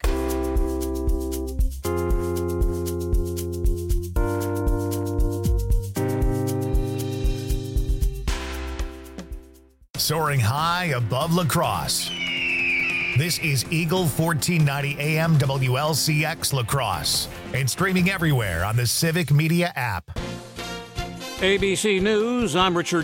Soaring high above La Crosse. This is Eagle fourteen ninety A M W L C X La Crosse and streaming everywhere on the Civic Media app. A B C News, I'm Richard